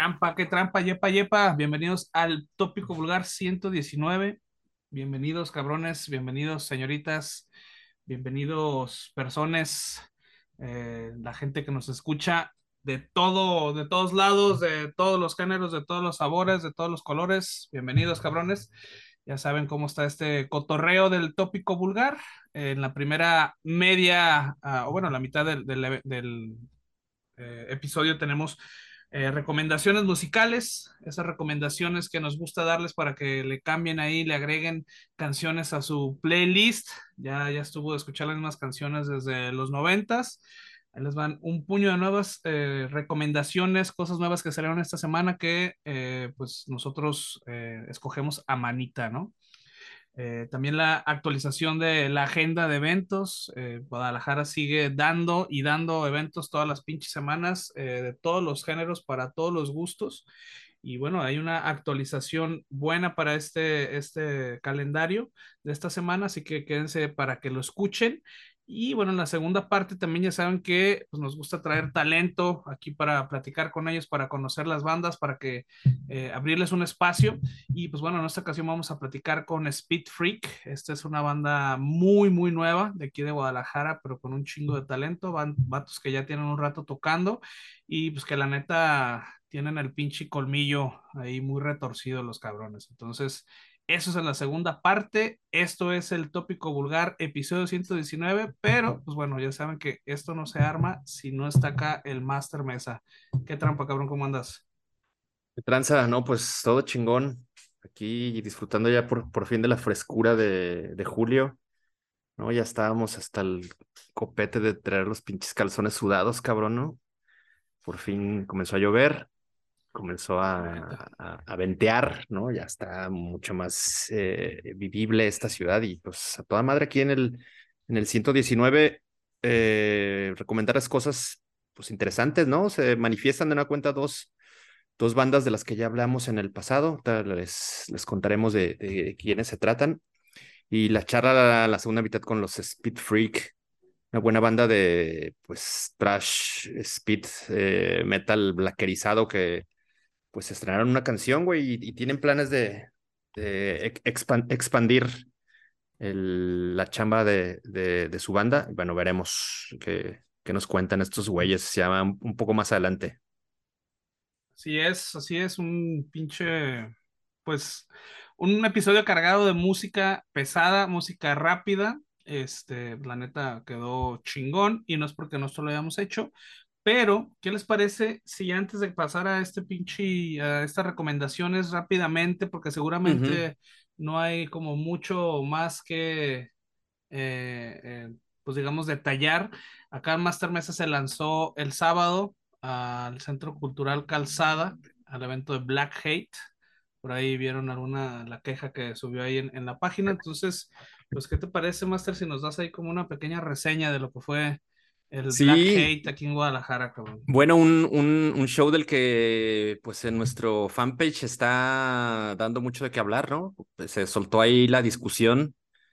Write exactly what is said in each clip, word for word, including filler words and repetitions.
trampa, qué trampa, yepa, yepa. Bienvenidos al Tópico Vulgar ciento diecinueve. Bienvenidos, cabrones, bienvenidos, señoritas, bienvenidos, personas, eh, la gente que nos escucha de todo, de todos lados, de todos los géneros, de todos los sabores, de todos los colores. Bienvenidos, cabrones. Ya saben cómo está este cotorreo del Tópico Vulgar. En la primera media, ah, o bueno, la mitad del, del, del eh, episodio tenemos eh, recomendaciones musicales, esas recomendaciones que nos gusta darles para que le cambien ahí, le agreguen canciones a su playlist. Ya, ya estuvo de escuchar las mismas canciones desde los noventas. Ahí les van un puño de nuevas eh, recomendaciones, cosas nuevas que salieron esta semana que eh, pues nosotros eh, escogemos a manita, ¿no? Eh, también la actualización de la agenda de eventos. Eh, Guadalajara sigue dando y dando eventos todas las pinches semanas, eh, de todos los géneros, para todos los gustos. Y bueno, hay una actualización buena para este, este calendario de esta semana, así que quédense para que lo escuchen. Y bueno, en la segunda parte también ya saben que pues, nos gusta traer talento aquí para platicar con ellos, para conocer las bandas, para que eh, abrirles un espacio. Y pues bueno, en esta ocasión vamos a platicar con Speed Freak. Esta es una banda muy, muy nueva de aquí de Guadalajara, pero con un chingo de talento. Van vatos que ya tienen un rato tocando y pues que la neta tienen el pinche colmillo ahí muy retorcido los cabrones. Entonces, eso es en la segunda parte. Esto es el Tópico Vulgar, episodio ciento diecinueve, pero pues bueno, ya saben que esto no se arma si no está acá el Master Mesa. ¿Qué trampa, cabrón? ¿Cómo andas? ¿Qué tranza? No, pues todo chingón. Aquí disfrutando ya por, por fin de la frescura de, de julio, ¿no? Ya estábamos hasta el copete de traer los pinches calzones sudados, cabrón, ¿no? Por fin comenzó a llover, comenzó La neta. a, a, a ventear, ¿no? Ya está mucho más eh, vivible esta ciudad y pues a toda madre aquí en el, en el ciento diecinueve eh, recomendar las cosas pues interesantes, ¿no? Se manifiestan de una cuenta dos dos bandas de las que ya hablamos en el pasado. Ahorita Les, les contaremos de, de quiénes se tratan. Y la charla, la, la segunda mitad con los Speed Freak, una buena banda de pues trash, speed, eh, metal blackerizado que pues estrenaron una canción, güey, y, y tienen planes de, de expan- expandir el- la chamba de, de, de su banda. Bueno, veremos qué, qué nos cuentan estos güeyes ya un, un poco más adelante. Así es, así es, un pinche, pues, un episodio cargado de música pesada, música rápida. Este, la neta quedó chingón y no es porque nosotros lo hayamos hecho, pero ¿qué les parece si antes de pasar a este pinche, a estas recomendaciones rápidamente, porque Ujú. seguramente no hay como mucho más que eh, eh, pues digamos, detallar. Acá Master Mesa se lanzó el sábado al Centro Cultural Calzada, al evento de Black Hate. Por ahí vieron alguna, la queja que subió ahí en, en la página. Entonces, pues, ¿qué te parece, Master, si nos das ahí como una pequeña reseña de lo que fue el Black Sí, Hate aquí en Guadalajara, cabrón? bueno, un, un, un show del que pues en nuestro fanpage está dando mucho de qué hablar, ¿no? Pues, se soltó ahí la discusión,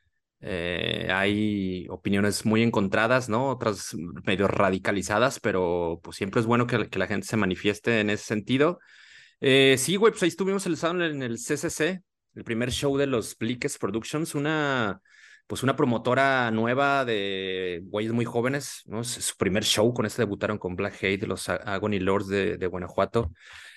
eh, hay opiniones muy encontradas, ¿no? Otras medio radicalizadas, pero pues siempre es bueno que, que la gente se manifieste en ese sentido. Eh, sí, güey, pues ahí estuvimos el sábado en el C C C, el primer show de los Bliques Productions, una, pues una promotora nueva de güeyes muy jóvenes, ¿no? Es su primer show, con este debutaron con Black Hate, los A- Agony Lords de, de Guanajuato.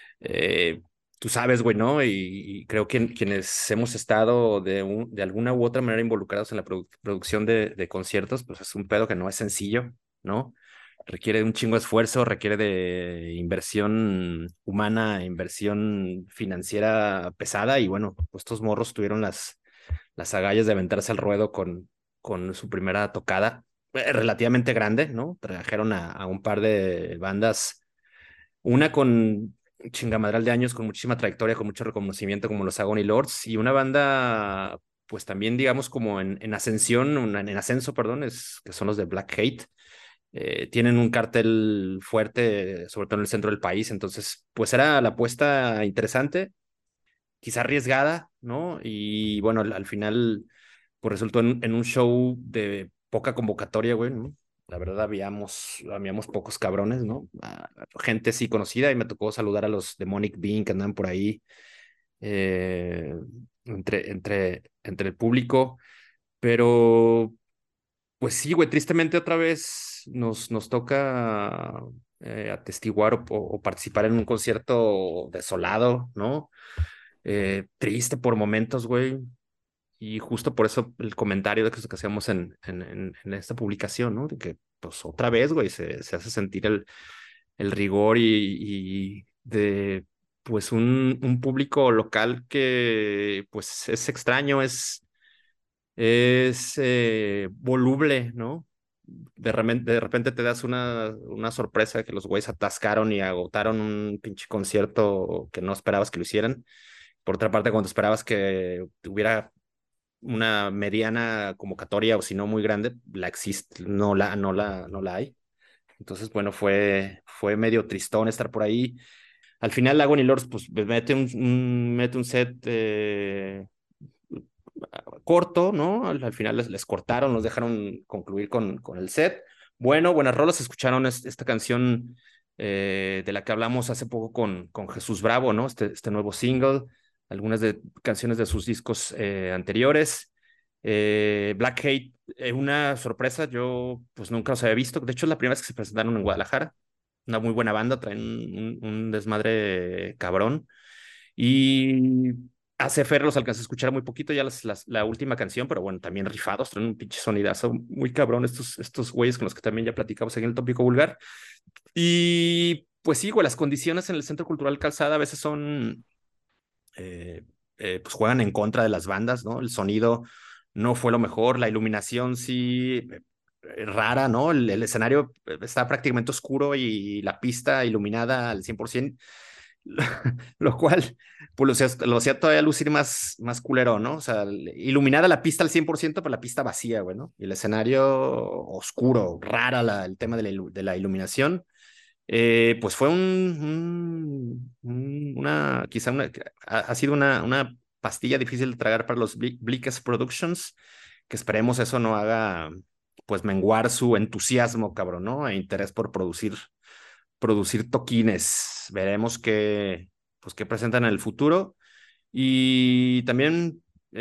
Eh, Tú sabes, güey, ¿no? Y, y creo que quienes hemos estado de, un- de alguna u otra manera involucrados en la produ- producción de, de conciertos, pues es un pedo que no es sencillo, ¿no? Requiere de un chingo de esfuerzo, requiere de inversión humana, inversión financiera pesada y bueno, pues estos morros tuvieron las, las agallas de aventarse al ruedo con, con su primera tocada, eh, relativamente grande, ¿no? Trajeron a, a un par de bandas, una con chingamadral de años, con muchísima trayectoria, con mucho reconocimiento como los Agony Lords y una banda pues también digamos como en, en ascensión, una- en ascenso, perdón, es, que son los de Black Hate. Eh, tienen un cartel fuerte, sobre todo en el centro del país, entonces, pues era la apuesta interesante, quizá arriesgada, ¿no? Y bueno, al, al final, pues resultó en, en un show de poca convocatoria, güey, ¿no? La verdad, habíamos, habíamos pocos cabrones, ¿no? Ah, gente sí conocida y me tocó saludar a los Demonic Bean que andan por ahí eh, entre, entre, entre el público. Pero, pues sí, güey, tristemente otra vez nos, nos toca eh, atestiguar o, o participar en un concierto desolado, ¿no? Eh, triste por momentos, güey. Y justo por eso el comentario de que, que hacíamos en, en, en, en esta publicación, ¿no? De que, pues otra vez, güey, se, se hace sentir el, el rigor y, y de, pues, un, un público local que, pues, es extraño, es, es eh, voluble, ¿no? De repente, de repente te das una, una sorpresa de que los güeyes atascaron y agotaron un pinche concierto que no esperabas que lo hicieran. Por otra parte, cuando esperabas que hubiera una mediana convocatoria o si no muy grande, la existe, no la, no la, no la hay. Entonces, bueno, fue, fue medio tristón estar por ahí. Al final, Lago y Lords, pues mete un, un- mete un set eh, corto, ¿no? Al, al final les, les cortaron, los dejaron concluir con, con el set. Bueno, buenas rolas, escucharon es- esta canción eh, de la que hablamos hace poco con, con Jesús Bravo, ¿no? Este, este nuevo single, algunas de canciones de sus discos eh, anteriores. Eh, Black Hate, eh, una sorpresa, yo pues nunca los había visto. De hecho, es la primera vez que se presentaron en Guadalajara. Una muy buena banda, traen un, un, un desmadre cabrón. Y a C F R los alcancé a escuchar muy poquito, ya las, las, la última canción, pero bueno, también rifados, traen un pinche sonidazo muy cabrón estos, estos güeyes con los que también ya platicamos en el tópico vulgar. Y pues sí, güey, las condiciones en el Centro Cultural Calzada a veces son, eh, eh, pues juegan en contra de las bandas, ¿no? El sonido no fue lo mejor, la iluminación sí, eh, rara, ¿no? El, el escenario eh, está prácticamente oscuro y la pista iluminada al cien por ciento. Lo cual, pues lo hacía, lo hacía todavía lucir más, más culero, ¿no? O sea, iluminada la pista al cien por ciento pero la pista vacía, güey, ¿no? Y el escenario oscuro, rara la, el tema de la, ilu- de la iluminación. Eh, pues fue un, un- un- una, quizá una, ha, ha sido una, una pastilla difícil de tragar para los Ble- Bleakest Productions, que esperemos eso no haga, pues, menguar su entusiasmo, cabrón, ¿no? E interés por producir producir toquines. Veremos qué, pues, qué presentan en el futuro. Y también,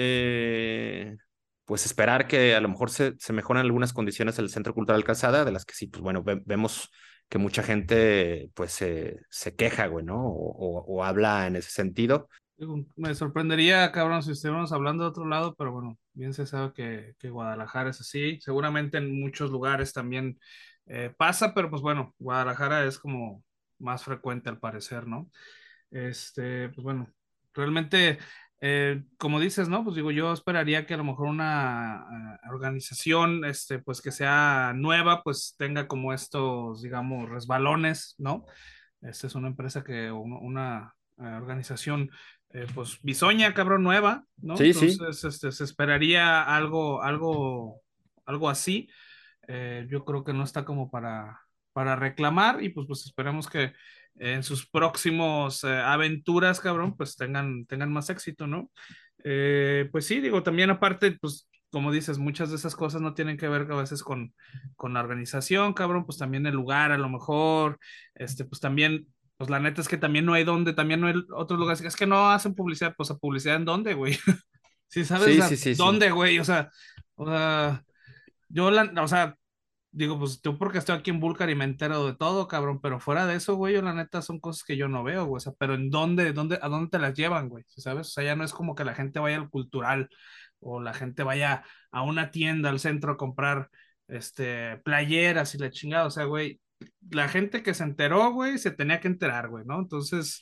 eh, pues esperar que a lo mejor se, se mejoren algunas condiciones del Centro Cultural Calzada, de las que sí, pues bueno, ve- vemos que mucha gente pues se, se queja, güey, ¿no? O, o, o habla en ese sentido. Digo, me sorprendería, cabrón, si estuviéramos hablando de otro lado, pero bueno, bien se sabe que, que Guadalajara es así. Seguramente en muchos lugares también eh, pasa, pero pues bueno, Guadalajara es como más frecuente al parecer, ¿no? Este, pues bueno, realmente, eh, como dices, ¿no? Pues digo, yo esperaría que a lo mejor una eh, organización, este, pues que sea nueva, pues tenga como estos, digamos, resbalones, ¿no? Esta es una empresa que, una, una, eh, organización, eh, pues bisoña, cabrón, nueva, ¿no? Sí, sí, Entonces, este, se esperaría algo, algo, algo así. Eh, yo creo que no está como para, para reclamar y pues, pues esperemos que en sus próximos eh, aventuras, cabrón, pues tengan, tengan más éxito, ¿no? Eh, pues sí, digo, también aparte, pues como dices, muchas de esas cosas no tienen que ver a veces con, con la organización, cabrón, pues también el lugar, a lo mejor, este, pues también, pues la neta es que también no hay donde, también no hay otros lugares, es que no hacen publicidad, pues a publicidad en dónde, güey. Sí, sabes, o sí, sea, sí, sí, sí. ¿dónde, güey? O sea, o sea, yo la, o sea, digo, pues yo porque estoy aquí en Búlgar y me entero de todo, cabrón, pero fuera de eso, güey, yo la neta son cosas que yo no veo, güey, o sea, pero ¿en dónde, dónde, a dónde te las llevan, güey? ¿Sí ¿Sabes? O sea, ya no es como que la gente vaya al cultural o la gente vaya a una tienda, al centro a comprar, este, playeras y la chingada, o sea, güey, la gente que se enteró, güey, se tenía que enterar, güey, ¿no? Entonces,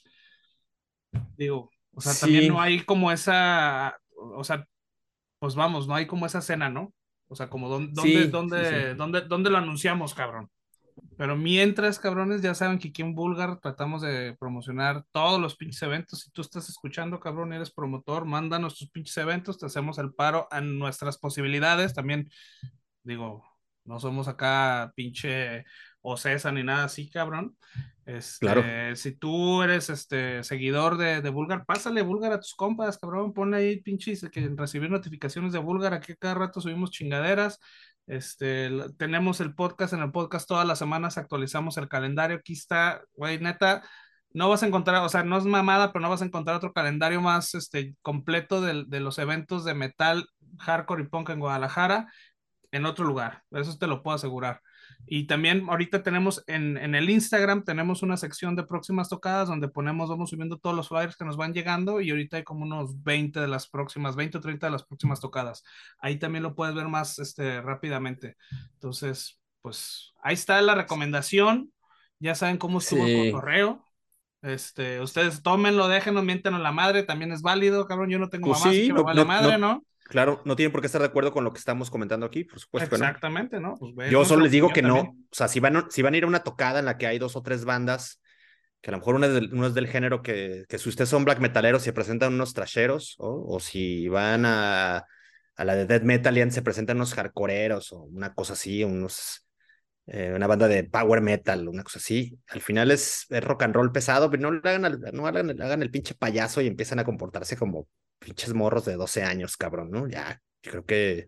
digo, o sea, también Sí, no hay como esa, o sea, pues vamos, no hay como esa cena, ¿no? O sea, como dónde, dónde, sí, sí, sí. dónde, dónde, dónde lo anunciamos, cabrón. Pero mientras, cabrones, ya saben que aquí en Bulgar tratamos de promocionar todos los pinches eventos. Si tú estás escuchando, cabrón, eres promotor, mándanos tus pinches eventos, te hacemos el paro a nuestras posibilidades. También, digo, no somos acá pinche Ocesa ni nada así, cabrón. Claro. Este, si tú eres este seguidor de, de Bulgar, pásale Bulgar a tus compas, cabrón, ponle ahí pinches que recibir notificaciones de Bulgar, aquí cada rato subimos chingaderas. Este, l- tenemos el podcast, en el podcast todas las semanas actualizamos el calendario. Aquí está, güey, neta, no vas a encontrar, o sea, no es mamada, pero no vas a encontrar otro calendario más, este, completo del- de los eventos de metal, hardcore y punk en Guadalajara en otro lugar, eso te lo puedo asegurar. Y también ahorita tenemos en, en el Instagram, tenemos una sección de próximas tocadas donde ponemos, vamos subiendo todos los flyers que nos van llegando y ahorita hay como unos veinte de las próximas, veinte o treinta de las próximas tocadas. Ahí también lo puedes ver más este, rápidamente. Entonces, pues ahí está la recomendación. Ya saben cómo estuvo el Sí, cotorreo. Este, ustedes tómenlo, déjenlo, miéntenos la madre, también es válido, cabrón. Yo no tengo pues mamá, así sí, que me no, vale no, madre, no, ¿no? claro, no tienen por qué estar de acuerdo con lo que estamos comentando aquí, por supuesto que no. Exactamente, ¿no? Pues güey, es Yo solo nuestra les digo opinión que no, también. o sea, si van, si van a ir a una tocada en la que hay dos o tres bandas, que a lo mejor uno es del, uno es del género que, que si ustedes son black metaleros se presentan unos trasheros, ¿o? O si van a, a la de death metal y se presentan unos hardcoreeros o una cosa así, unos, eh, una banda de power metal, una cosa así. Al final es, es rock and roll pesado, pero no le hagan, al- no hagan, hagan el pinche payaso y empiezan a comportarse como pinches morros de doce años, cabrón, ¿no? Ya, yo creo que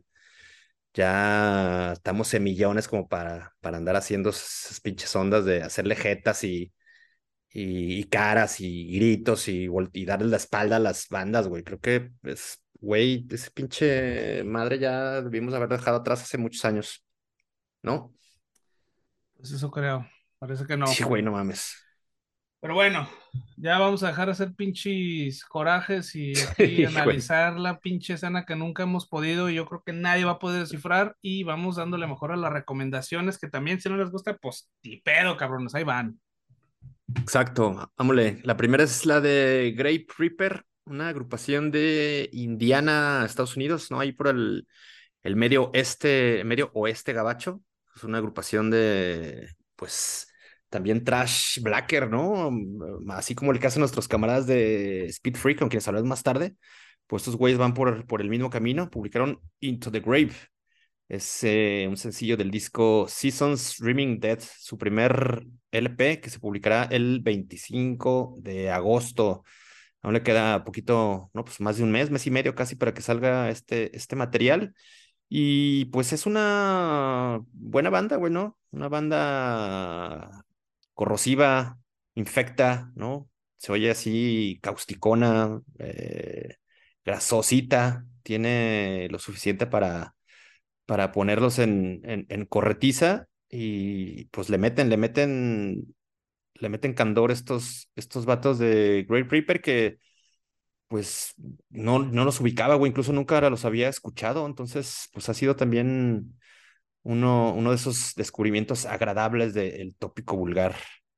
ya estamos en millones como para, para andar haciendo esas pinches ondas de hacerle jetas y, y, y caras y gritos y, vol- y darle la espalda a las bandas, güey. Creo que, es, güey, ese pinche madre ya debimos haber dejado atrás hace muchos años, ¿no? Pues eso creo. Parece que Sí, no. güey, no mames. Pero bueno, ya vamos a dejar de hacer pinches corajes y aquí Sí, güey. analizar la pinche escena que nunca hemos podido y yo creo que nadie va a poder descifrar y vamos dándole mejor a las recomendaciones que también si no les gusta, pues ni pedo, cabrones, ahí van. Exacto, vámonos. La primera es la de Grape Reaper, una agrupación de Indiana, Estados Unidos, ¿no? Ahí por el, el medio este, medio oeste gabacho. Es una agrupación de, pues, también trash blacker, ¿no? Mm, Así como el que hacen nuestros camaradas de Speed Freak, con quienes hablamos más tarde. Pues estos güeyes van por, por el mismo camino. Publicaron Into the Grave. Es eh, un sencillo del disco Seasons Dreaming Dead, su primer L P que se publicará el veinticinco de agosto. Aún le queda poquito, no, pues más de un mes, mes y medio casi para que salga este, este material. Y pues es una buena banda, güey, ¿no? Una banda corrosiva, infecta, ¿no? Se oye así causticona, eh, grasosita, tiene lo suficiente para para ponerlos en, en, en corretiza y pues le meten, le meten, le meten candor estos, estos vatos de Great Reaper que pues no, no los ubicaba, güey, incluso nunca los había escuchado, entonces pues ha sido también uno, uno de esos descubrimientos agradables del tópico vulgar.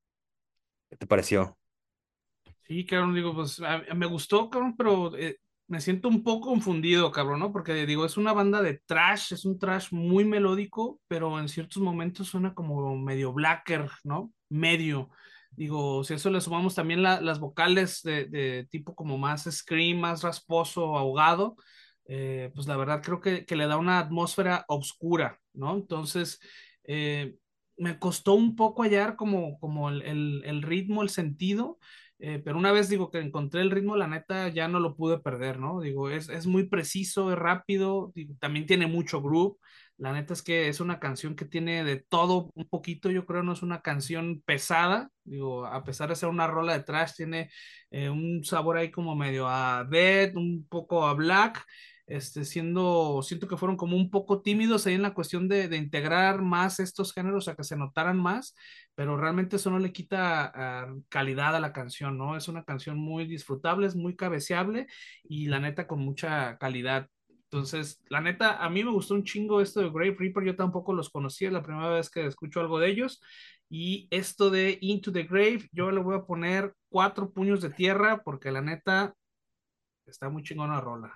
¿Qué te pareció? Sí, cabrón, digo, pues a- me gustó, cabrón, pero eh, me siento un poco confundido, cabrón, ¿no? Porque digo, es una banda de trash, es un trash muy melódico, pero en ciertos momentos suena como medio blacker, ¿no? Medio. Digo, si a eso le sumamos también la- las vocales de, de tipo como más scream, más rasposo, ahogado, eh, pues la verdad creo que, que le da una atmósfera oscura, ¿no? Entonces, eh, me costó un poco hallar como, como el el- el ritmo, el sentido. Eh, pero una vez digo que encontré el ritmo, la neta ya no lo pude perder, ¿no? Digo, es, es muy preciso, es rápido, digo, también tiene mucho groove. La neta es que es una canción que tiene de todo un poquito, yo creo, no es una canción pesada, digo, a pesar de ser una rola de trash, tiene eh, un sabor ahí como medio a death, un poco a black, este, siendo, siento que fueron como un poco tímidos ahí en la cuestión de, de integrar más estos géneros a que se notaran más, pero realmente eso no le quita uh, calidad a la canción, ¿no? Es una canción muy disfrutable, es muy cabeceable y la neta con mucha calidad. Entonces, la neta, a mí me gustó un chingo esto de Grave Reaper, yo tampoco los conocía, es la primera vez que escucho algo de ellos. Y esto de Into the Grave, yo le voy a poner cuatro puños de tierra porque la neta está muy chingona la rola.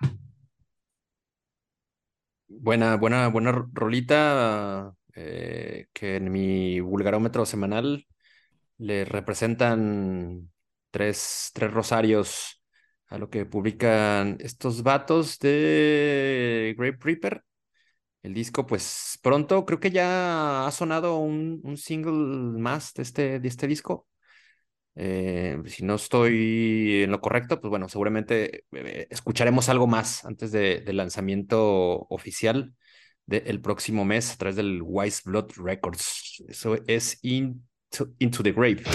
Buena, buena, buena ro- rolita eh, que en mi vulgarómetro semanal le representan tres, tres rosarios a lo que publican estos vatos de Grape Reaper. El disco, pues pronto creo que ya ha sonado un, un single más de este, de este disco. Eh, si no estoy en lo correcto, pues bueno, seguramente eh, escucharemos algo más antes de- del lanzamiento oficial. del próximo mes a través del Wise Blood Records. Eso es Into, Into the Grave.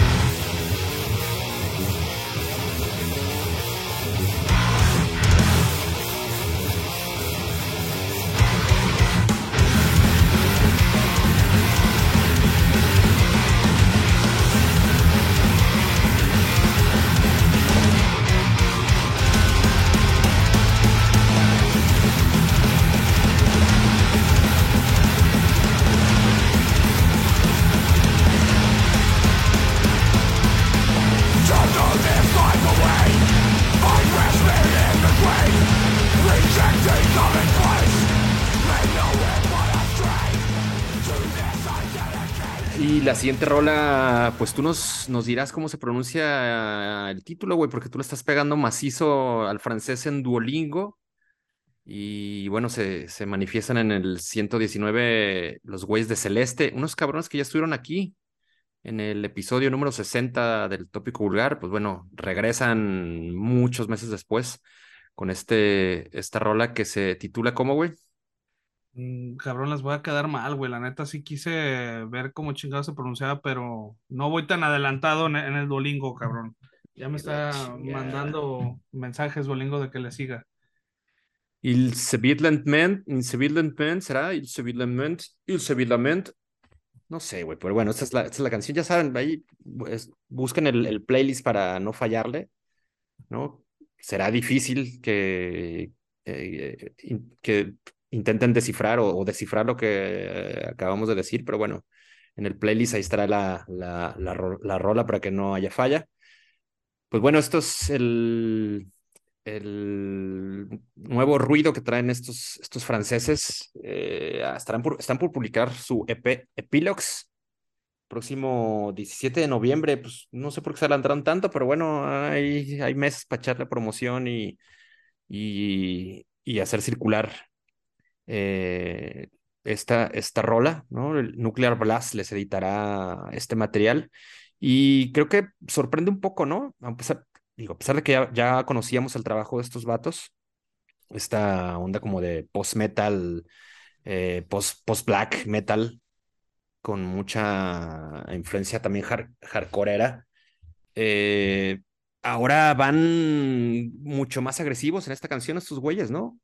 Y la siguiente rola, pues tú nos, nos dirás cómo se pronuncia el título, güey, porque tú le estás pegando macizo al francés en Duolingo. Y bueno, se, se manifiestan en el ciento diecinueve los güeyes de Celeste, unos cabrones que ya estuvieron aquí en el episodio número sesenta del Tópico Vulgar. Pues bueno, regresan muchos meses después con este, esta rola que se titula ¿cómo, güey? Mm, cabrón, les voy a quedar mal, güey. La neta sí quise ver cómo chingado se pronunciaba, pero no voy tan adelantado en, en el Duolingo, cabrón. Ya me Y la está chingada. mandando mensajes Duolingo de que le siga. Il Civilment, Il Civilment, ¿será? Il Civilment, Il Civilment. No sé, güey, pero bueno, esta es la, esta es la canción, ya saben, ahí pues, busquen el, el playlist para no fallarle, ¿no? Será difícil que, eh, in- que intenten descifrar o, o descifrar lo que eh, acabamos de decir, pero bueno, en el playlist ahí estará la, la, la, ro- la rola para que no haya falla. Pues bueno, esto es el, el nuevo ruido que traen estos, estos franceses. Eh, estarán por, están por publicar su E P Epilogues próximo diecisiete de noviembre. Pues no sé por qué se adelantaron tanto, pero bueno, hay, hay meses para echarle promoción y, y, y hacer circular eh, esta, esta rola, ¿no? El Nuclear Blast les editará este material y creo que sorprende un poco, ¿no? A pesar, digo, a pesar de que ya, ya conocíamos el trabajo de estos vatos, esta onda como de post-metal, eh, post, post-black metal, con mucha influencia también hard, hardcoreera. Eh, Ahora van mucho más agresivos en esta canción estos güeyes, ¿no?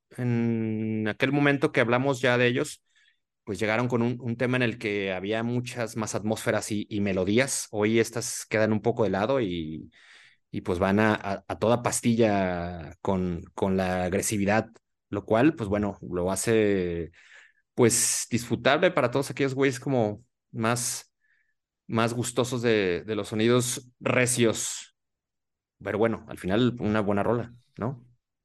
En aquel momento que hablamos ya de ellos, pues llegaron con un, un tema en el que había muchas más atmósferas y, y melodías. Hoy estas quedan un poco de lado y, y pues van a, a, a toda pastilla con, con la agresividad, lo cual, pues bueno, lo hace pues disfrutable para todos aquellos güeyes como más, más gustosos de, de los sonidos recios. Pero bueno, al final una buena rola, ¿no?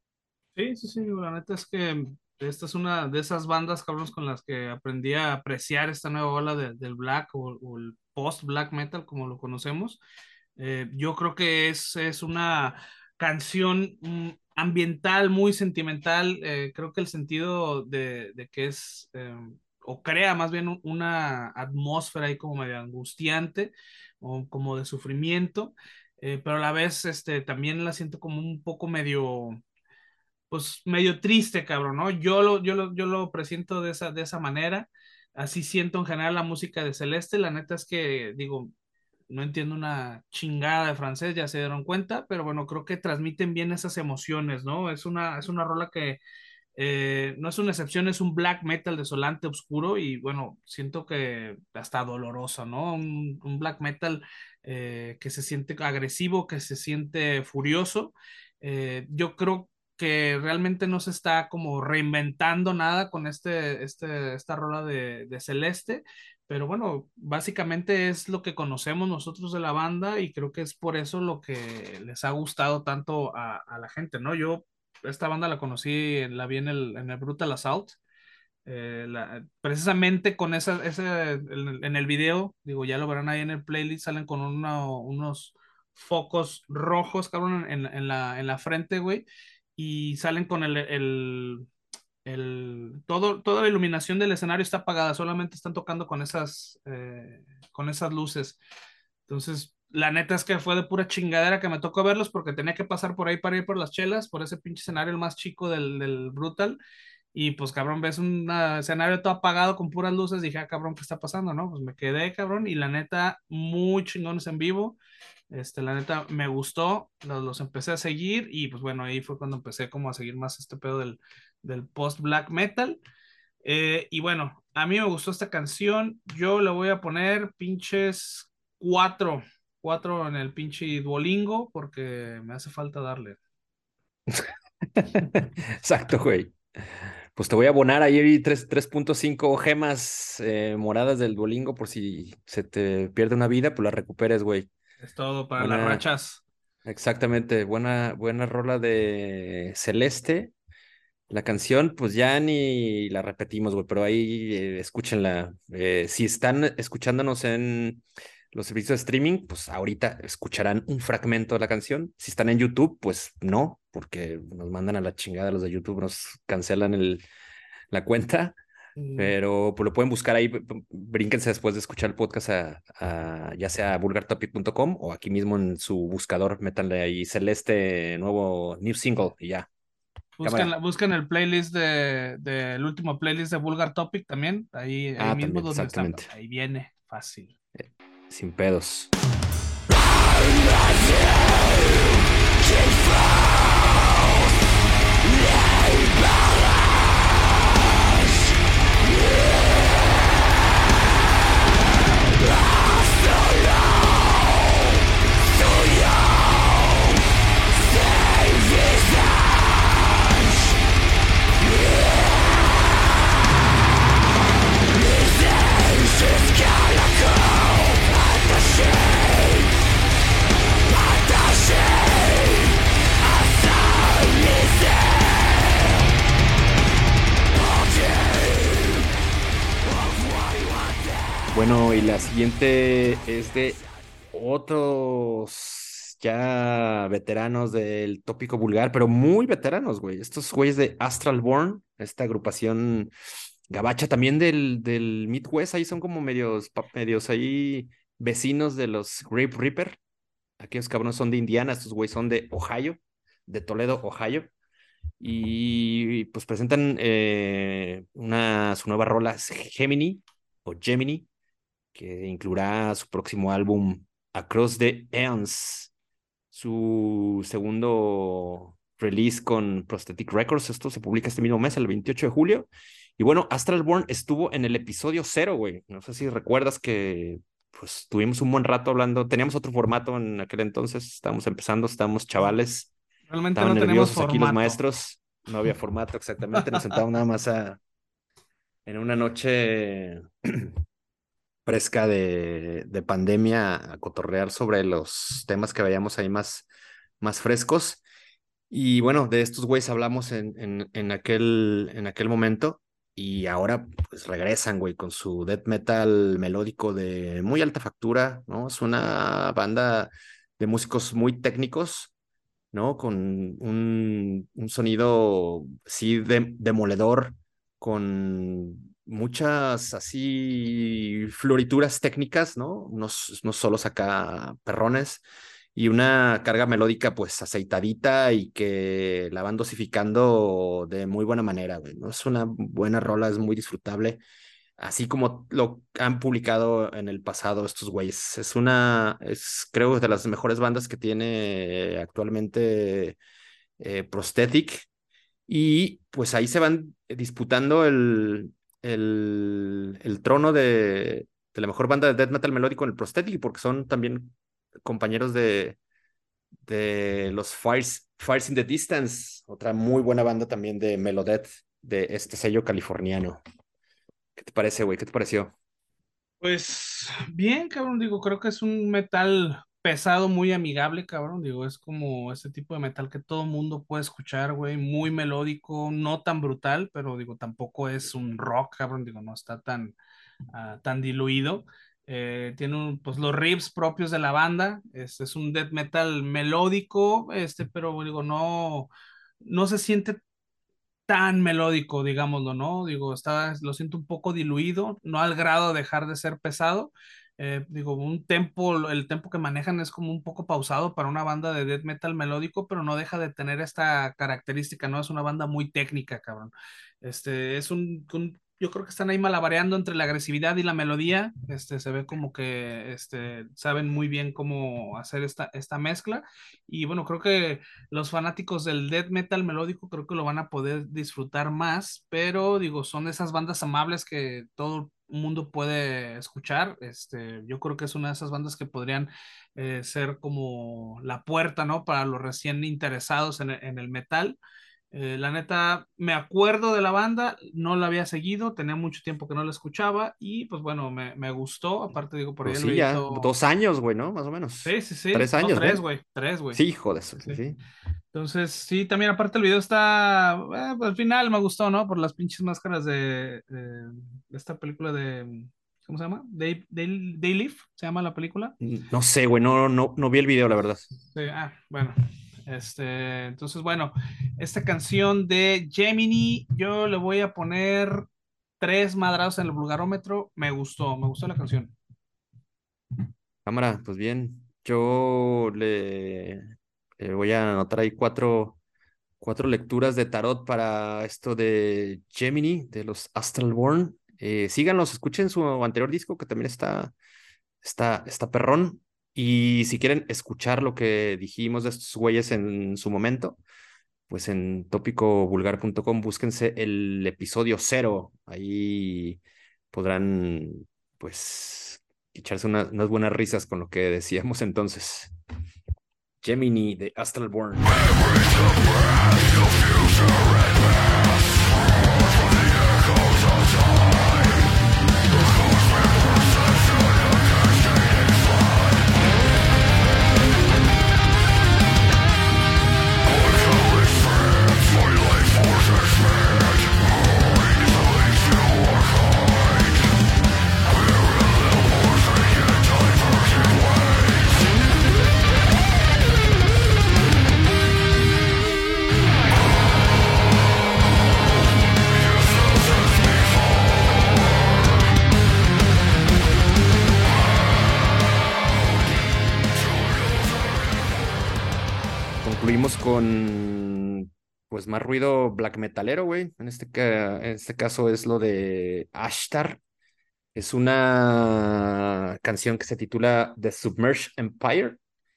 Sí, sí, sí, la neta es que esta es una de esas bandas, cabrones, con las que aprendí a apreciar esta nueva ola de- del black o, o el post-black metal, como lo conocemos. Eh, yo creo que es, es una canción mm, ambiental, muy sentimental. Eh, creo que el sentido de, de que es, eh, o crea más bien un- una atmósfera ahí como medio angustiante o como de sufrimiento, eh, pero a la vez este, también la siento como un poco medio pues medio triste, cabrón, ¿no? Yo lo, yo lo, yo lo presiento de esa, de esa manera. Así siento en general la música de Celeste. La neta es que, digo, no entiendo una chingada de francés, ya se dieron cuenta, pero bueno, creo que transmiten bien esas emociones, ¿no? Es una, es una rola que eh, no es una excepción, es un black metal desolante, oscuro y bueno, siento que hasta doloroso, ¿no? Un, un black metal eh, que se siente agresivo, que se siente furioso. Eh, yo creo que realmente no se está como reinventando nada con este, este, esta rola de, de Celeste, pero bueno, básicamente es lo que conocemos nosotros de la banda y creo que es por eso lo que les ha gustado tanto a, a la gente, ¿no? Yo esta banda la conocí, la vi en el, en el Brutal Assault, eh, la- precisamente con esa, ese, en, en el video, digo, ya lo verán ahí en el playlist, salen con uno- unos focos rojos, cabrón, en, en la, en la frente, güey, y salen con el, el, el- todo, toda la iluminación del escenario está apagada, solamente están tocando con esas, eh, con esas luces. Entonces, la neta es que fue de pura chingadera que me tocó verlos porque tenía que pasar por ahí para ir por las chelas, por ese pinche escenario el más chico del, del Brutal. y pues cabrón, ves un escenario todo apagado con puras luces, dije, ah, cabrón, ¿qué está pasando, no? Pues me quedé, cabrón, y la neta, muy chingones en vivo, este, la neta, me gustó, los, los empecé a seguir, y pues bueno, ahí fue cuando empecé como a seguir más este pedo del, del post-black metal, eh, y bueno, a mí me gustó esta canción, yo le voy a poner pinches cuatro, cuatro en el pinche Duolingo, porque me hace falta darle. Exacto, güey. Pues te voy a abonar ahí tres- tres punto cinco gemas eh, moradas del Duolingo por si se te pierde una vida, pues la recuperes, güey. Es todo para las Buena, rachas. exactamente, buena, buena rola de Celeste. La canción, pues ya ni la repetimos, güey, pero ahí eh, escúchenla. Eh, si están escuchándonos en los servicios de streaming, pues ahorita escucharán un fragmento de la canción. Si están en YouTube, pues no, porque nos mandan a la chingada los de YouTube, nos cancelan el, la cuenta, Mm, pero pues lo pueden buscar ahí, b- b- brínquense después de escuchar el podcast a, a ya sea a vulgar topic punto com o aquí mismo en su buscador, métanle ahí Celeste, nuevo new single y ya, Busquen, la- cámara. busquen el playlist de, del último playlist de Vulgar Topic también, ahí, ahí Ah, mismo también, donde está, exactamente. ahí viene, fácil. Sin pedos. Bueno, y la siguiente es de otros ya veteranos del tópico vulgar, pero muy veteranos, güey. Estos güeyes de Astral Born, esta agrupación gabacha también del, del Midwest, ahí son como medios, pa- medios ahí vecinos de los Grape Reaper. Aquellos cabrones son de Indiana, estos güeyes son de Ohio, de Toledo, Ohio. Y pues presentan eh, una, su nueva rola, Gemini o Gemini, que incluirá su próximo álbum Across the Eons, su segundo release con Prosthetic Records. Esto se publica este mismo mes, el veintiocho de julio. Y bueno, Astral Born estuvo en el episodio cero, güey. No sé si recuerdas que pues tuvimos un buen rato hablando. Teníamos otro formato en aquel entonces. Estábamos empezando, estábamos chavales. Realmente Estaban no tenemos nerviosos aquí los formato. maestros. No había formato exactamente. Nos sentábamos nada más a, en una noche fresca de, de pandemia a cotorrear sobre los temas que veíamos ahí más, más frescos. Y bueno, de estos güeyes hablamos en, en, en aquel, en aquel momento y ahora pues regresan, güey, con su death metal melódico de muy alta factura, ¿no? Es una banda de músicos muy técnicos, ¿no? Con un, un sonido, sí, de- demoledor, con muchas así florituras técnicas, ¿no? Unos, unos solos acá perrones y una carga melódica pues aceitadita y que la van dosificando de muy buena manera, güey, ¿no? Es una buena rola, es muy disfrutable así como lo han publicado en el pasado estos güeyes. Es una, es creo de las mejores bandas que tiene actualmente eh, Prosthetic y pues ahí se van disputando el, el, el trono de, de la mejor banda de death metal melódico en el Prosthetic porque son también compañeros de, de los Fires, Fires in the Distance, otra muy buena banda también de Melodeath de este sello californiano. ¿Qué te parece, güey? ¿Qué te pareció? Pues bien, cabrón, digo, creo que es un metal pesado, muy amigable, cabrón, digo, es como ese tipo de metal que todo mundo puede escuchar, güey, muy melódico, no tan brutal, pero digo, tampoco es un rock, cabrón, digo, no está tan, ah, tan diluido. Eh, tiene un- pues los riffs propios de la banda, este es un death metal melódico, este, pero digo, no, no se siente tan melódico, digámoslo, ¿no? Digo, está, lo siento un poco diluido, no al grado de dejar de ser pesado. Eh, digo, un tempo, el tempo que manejan es como un poco pausado para una banda de death metal melódico, pero no deja de tener esta característica, ¿no? Es una banda muy técnica, cabrón. Este, es un, un- yo creo que están ahí malabareando entre la agresividad y la melodía. Este, se ve como que, este, saben muy bien cómo hacer esta, esta mezcla. Y bueno, creo que los fanáticos del death metal melódico creo que lo van a poder disfrutar más, pero digo, son esas bandas amables que todo mundo puede escuchar. Este, yo creo que es una de esas bandas que podrían eh, ser como la puerta, ¿no? Para los recién interesados en, el- en el metal. Eh, la neta, me acuerdo de la banda, no la había seguido, tenía mucho tiempo que no la escuchaba y pues bueno, me, me gustó. Aparte, digo, por ahí Pues el sí, ya, videito. dos años, güey, ¿no? Más o menos. Sí, sí, sí. Tres No, años, tres, güey. güey. Tres, güey. Sí, hijo de eso, Sí, sí, sí. sí. Entonces, sí, también aparte el video está, eh, pues, al final me gustó, ¿no? Por las pinches máscaras de, eh, de esta película de, ¿cómo se llama? They, They, They Live, se llama la película. No sé, güey, no, no, no vi el video, la verdad. Sí, ah, bueno, este, entonces, bueno, esta canción de Gemini, yo le voy a poner tres madrados en el vulgarómetro, me gustó, me gustó la canción. Cámara, pues bien. Yo le, le voy a anotar ahí cuatro, cuatro lecturas de tarot para esto de Gemini, de los Astralborn. Eh, síganlos, escuchen su anterior disco que también está, está, está perrón. Y si quieren escuchar lo que dijimos de estos güeyes en su momento, pues en tópico vulgar punto com búsquense el episodio cero. Ahí podrán, pues, echarse una- unas buenas risas con lo que decíamos entonces. Gemini de Astralborn. Concluimos con, pues, más ruido black metalero, güey. En este, ca- en este caso es lo de Ashtar. Es una canción que se titula The Submerged Empire.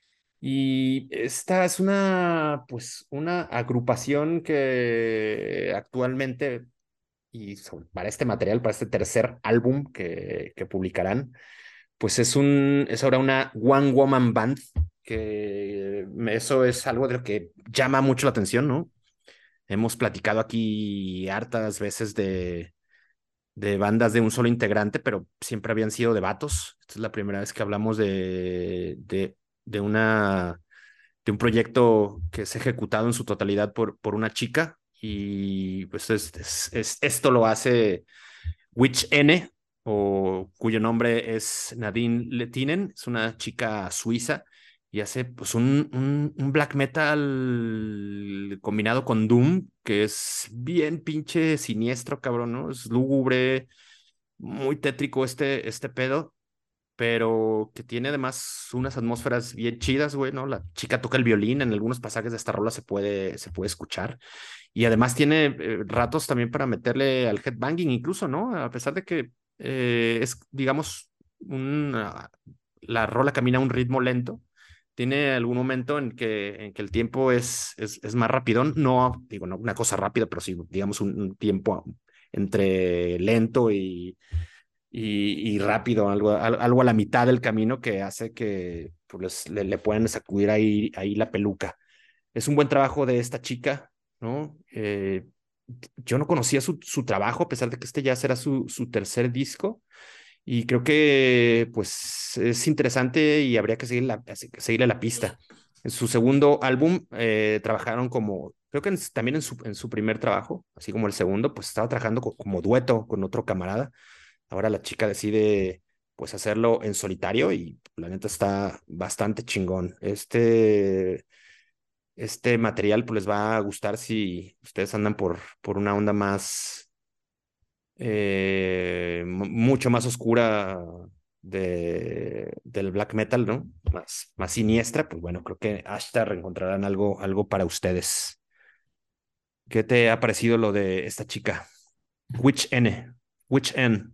Y esta es una, pues, una agrupación que actualmente, y sobre- para este material, para este tercer álbum que, que publicarán, pues es un, es ahora una One Woman Band, que eso es algo de lo que llama mucho la atención, ¿no? Hemos platicado aquí hartas veces de, de bandas de un solo integrante, pero siempre habían sido de vatos. Esta es la primera vez que hablamos de, de, de una, de un proyecto que es ejecutado en su totalidad por, por una chica. Y pues es, es, es- esto lo hace Witch N, o cuyo nombre es Nadine Lettinen, es una chica suiza y hace pues un, un, un black metal combinado con Doom, que es bien pinche siniestro, cabrón, ¿no? Es lúgubre, muy tétrico este, este pedo, pero que tiene además unas atmósferas bien chidas, güey, ¿no? La chica toca el violín, en algunos pasajes de esta rola se puede, se puede escuchar. Y además tiene eh, ratos también para meterle al headbanging incluso, ¿no? A pesar de que eh, es, digamos, un, ah, la rola camina a un ritmo lento. Tiene algún momento en que, en que el tiempo es, es, es más rapidón. No, digo, no una cosa rápida, pero sí, digamos, un, un tiempo entre lento y, y, y rápido, algo, al- algo a la mitad del camino que hace que pues, le, le puedan sacudir ahí, ahí la peluca. Es un buen trabajo de esta chica, ¿no? Eh, yo no conocía su, su trabajo, a pesar de que este ya será su, su tercer disco, y creo que pues es interesante y habría que seguir la, seguirle la pista. En su segundo álbum eh, trabajaron como, creo que en- también en su, en su primer trabajo, así como el segundo, pues estaba trabajando co- como dueto con otro camarada. Ahora la chica decide pues hacerlo en solitario y la neta está bastante chingón. Este este material pues les va a gustar si ustedes andan por, por una onda más, eh, mu- mucho más oscura, de, del black metal, ¿no? Más, más siniestra, pues bueno, creo que hasta reencontrarán algo, algo para ustedes. ¿Qué te ha parecido lo de esta chica? Witch N. Witch N.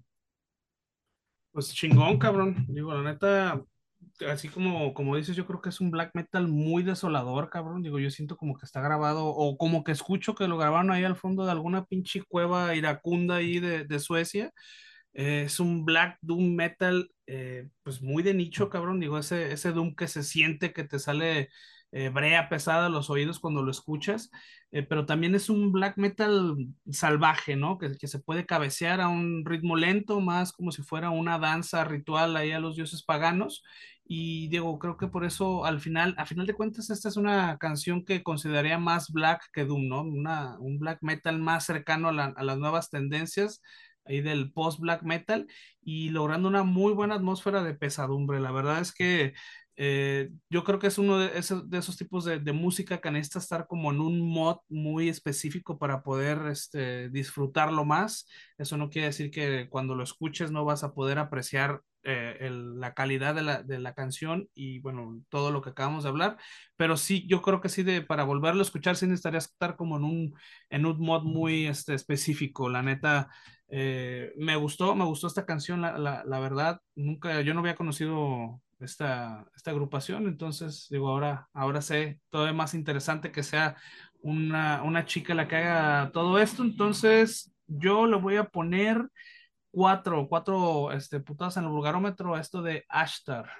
Pues chingón, cabrón. Digo, la neta, así como, como dices, yo creo que es un black metal muy desolador, cabrón. Digo, yo siento como que está grabado, o como que escucho que lo grabaron ahí al fondo de alguna pinche cueva iracunda ahí de, de Suecia. Eh, es un black doom metal, eh, pues muy de nicho, cabrón. Digo, ese, ese doom que se siente que te sale eh, brea pesada a los oídos cuando lo escuchas, eh, pero también es un black metal salvaje, ¿no? Que, que se puede cabecear a un ritmo lento, más como si fuera una danza ritual ahí a los dioses paganos. Y digo, creo que por eso al final, a final de cuentas, esta es una canción que consideraría más black que doom, ¿no? Una, un black metal más cercano a, la- a las nuevas tendencias ahí del post-black metal y logrando una muy buena atmósfera de pesadumbre. La verdad es que eh, yo creo que es uno de esos, de esos tipos de, de música que necesita estar como en un mod muy específico para poder este, disfrutarlo más. Eso no quiere decir que cuando lo escuches no vas a poder apreciar eh, el- la calidad de la, de la canción y bueno, todo lo que acabamos de hablar, pero sí, yo creo que sí, de, para volverlo a escuchar, sí necesitaría estar como en un, en un mod muy este, específico. La neta, eh, me gustó, me gustó esta canción, la, la, la verdad, nunca, yo no había conocido esta, esta agrupación, entonces digo, ahora, ahora sé, todavía más interesante que sea una, una chica la que haga todo esto, entonces yo le voy a poner cuatro, cuatro este, putadas en el vulgarómetro a esto de Ashtar.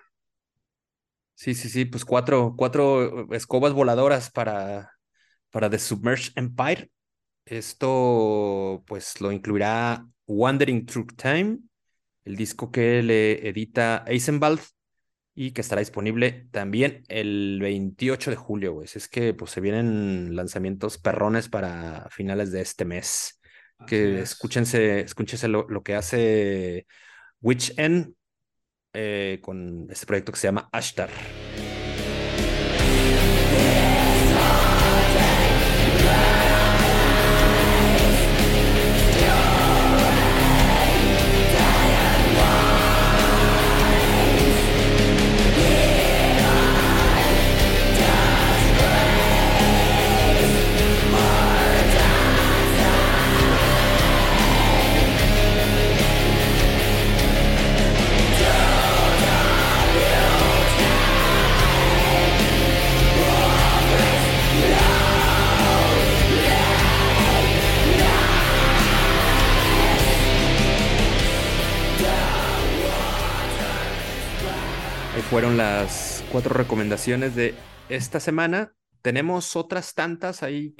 Sí, sí, sí, pues cuatro, cuatro escobas voladoras para, para The Submerged Empire. Esto pues lo incluirá Wandering Through Time, el disco que le edita Eisenwald y que estará disponible también el veintiocho de julio, güey. Si es que pues se vienen lanzamientos perrones para finales de este mes. Así Que es. escúchense, escúchense lo, lo que hace Witch N eh, con este proyecto que se llama Ashtar. Ahí fueron las cuatro recomendaciones de esta semana. Tenemos otras tantas ahí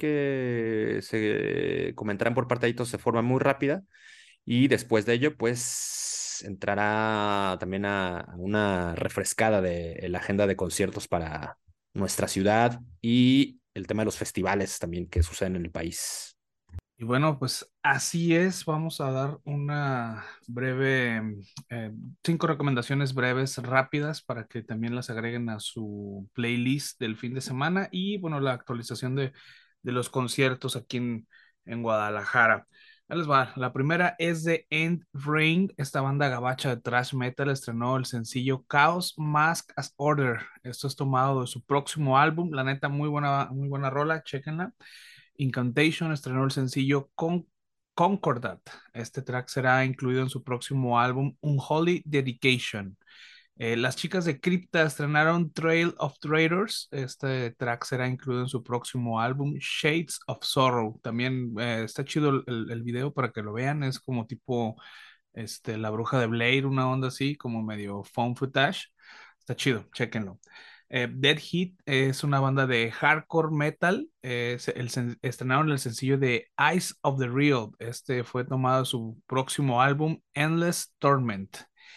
que se comentarán por partaditos de forma muy rápida y después de ello, pues entrará también a, a una refrescada de la agenda de conciertos para nuestra ciudad y el tema de los festivales también que suceden en el país. Y bueno, pues así es. Vamos a dar una breve, eh, cinco recomendaciones breves, rápidas, para que también las agreguen a su playlist del fin de semana y bueno, la actualización de, de los conciertos aquí en, en Guadalajara. Ahí les va. La primera es de End Rain, esta banda gabacha de thrash metal estrenó el sencillo Chaos Mask as Order. Esto es tomado de su próximo álbum. La neta, muy buena, muy buena rola, chéquenla. Incantation estrenó el sencillo Con Concordat. Este track será incluido en su próximo álbum Unholy Dedication. Eh, las chicas de Crypta estrenaron Trail of Traitors. Este track será incluido en su próximo álbum Shades of Sorrow. También eh, está chido el, el, el video para que lo vean. Es como tipo este, La Bruja de Blair, una onda así, como medio found footage. Está chido, chéquenlo. Eh, Dead Heat es una banda de hardcore metal. Eh, se- el sen- estrenaron el sencillo de Eyes of the Real. Este fue tomado de su próximo álbum, Endless Torment.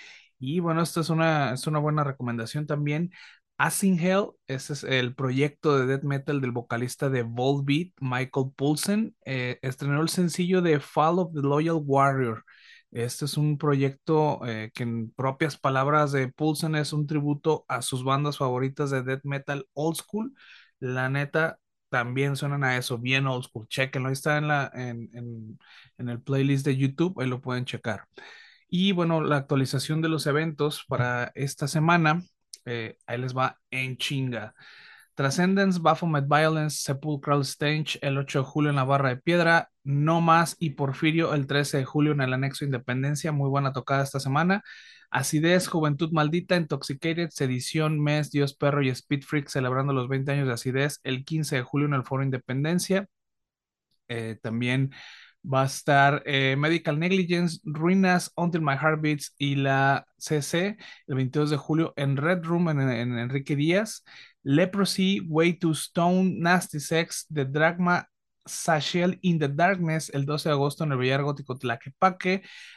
Y bueno, esto es una, es una buena recomendación también. As in Hell, ese es el proyecto de death metal del vocalista de Volbeat, Michael Poulsen. Eh, estrenó el sencillo de Fall of the Loyal Warrior. Este es un proyecto eh, que en propias palabras de Poulsen es un tributo a sus bandas favoritas de death metal old school. La neta, también suenan a eso, bien old school. Chequenlo, ahí está en, la, en, en, en el playlist de YouTube, ahí lo pueden checar. Y bueno, la actualización de los eventos para esta semana, eh, ahí les va en chinga. Transcendence, Baphomet Violence, Sepulchral Stench el ocho de julio en la Barra de Piedra, No Más y Porfirio el trece de julio en el Anexo Independencia, muy buena tocada esta semana. Acidez, Juventud Maldita, Intoxicated, Sedición, Mes, Dios Perro y Speed Freak celebrando los veinte años de Acidez el quince de julio en el Foro Independencia. Eh, también va a estar eh, Medical Negligence, Ruinas, Until My Heart Beats y la C C el veintidós de julio en Red Room en, en Enrique Díaz. Leprosy, Way to Stone, Nasty Sex, The Dragma, Sashel in the Darkness el doce de agosto en el Villar Gótico Tlaquepaque.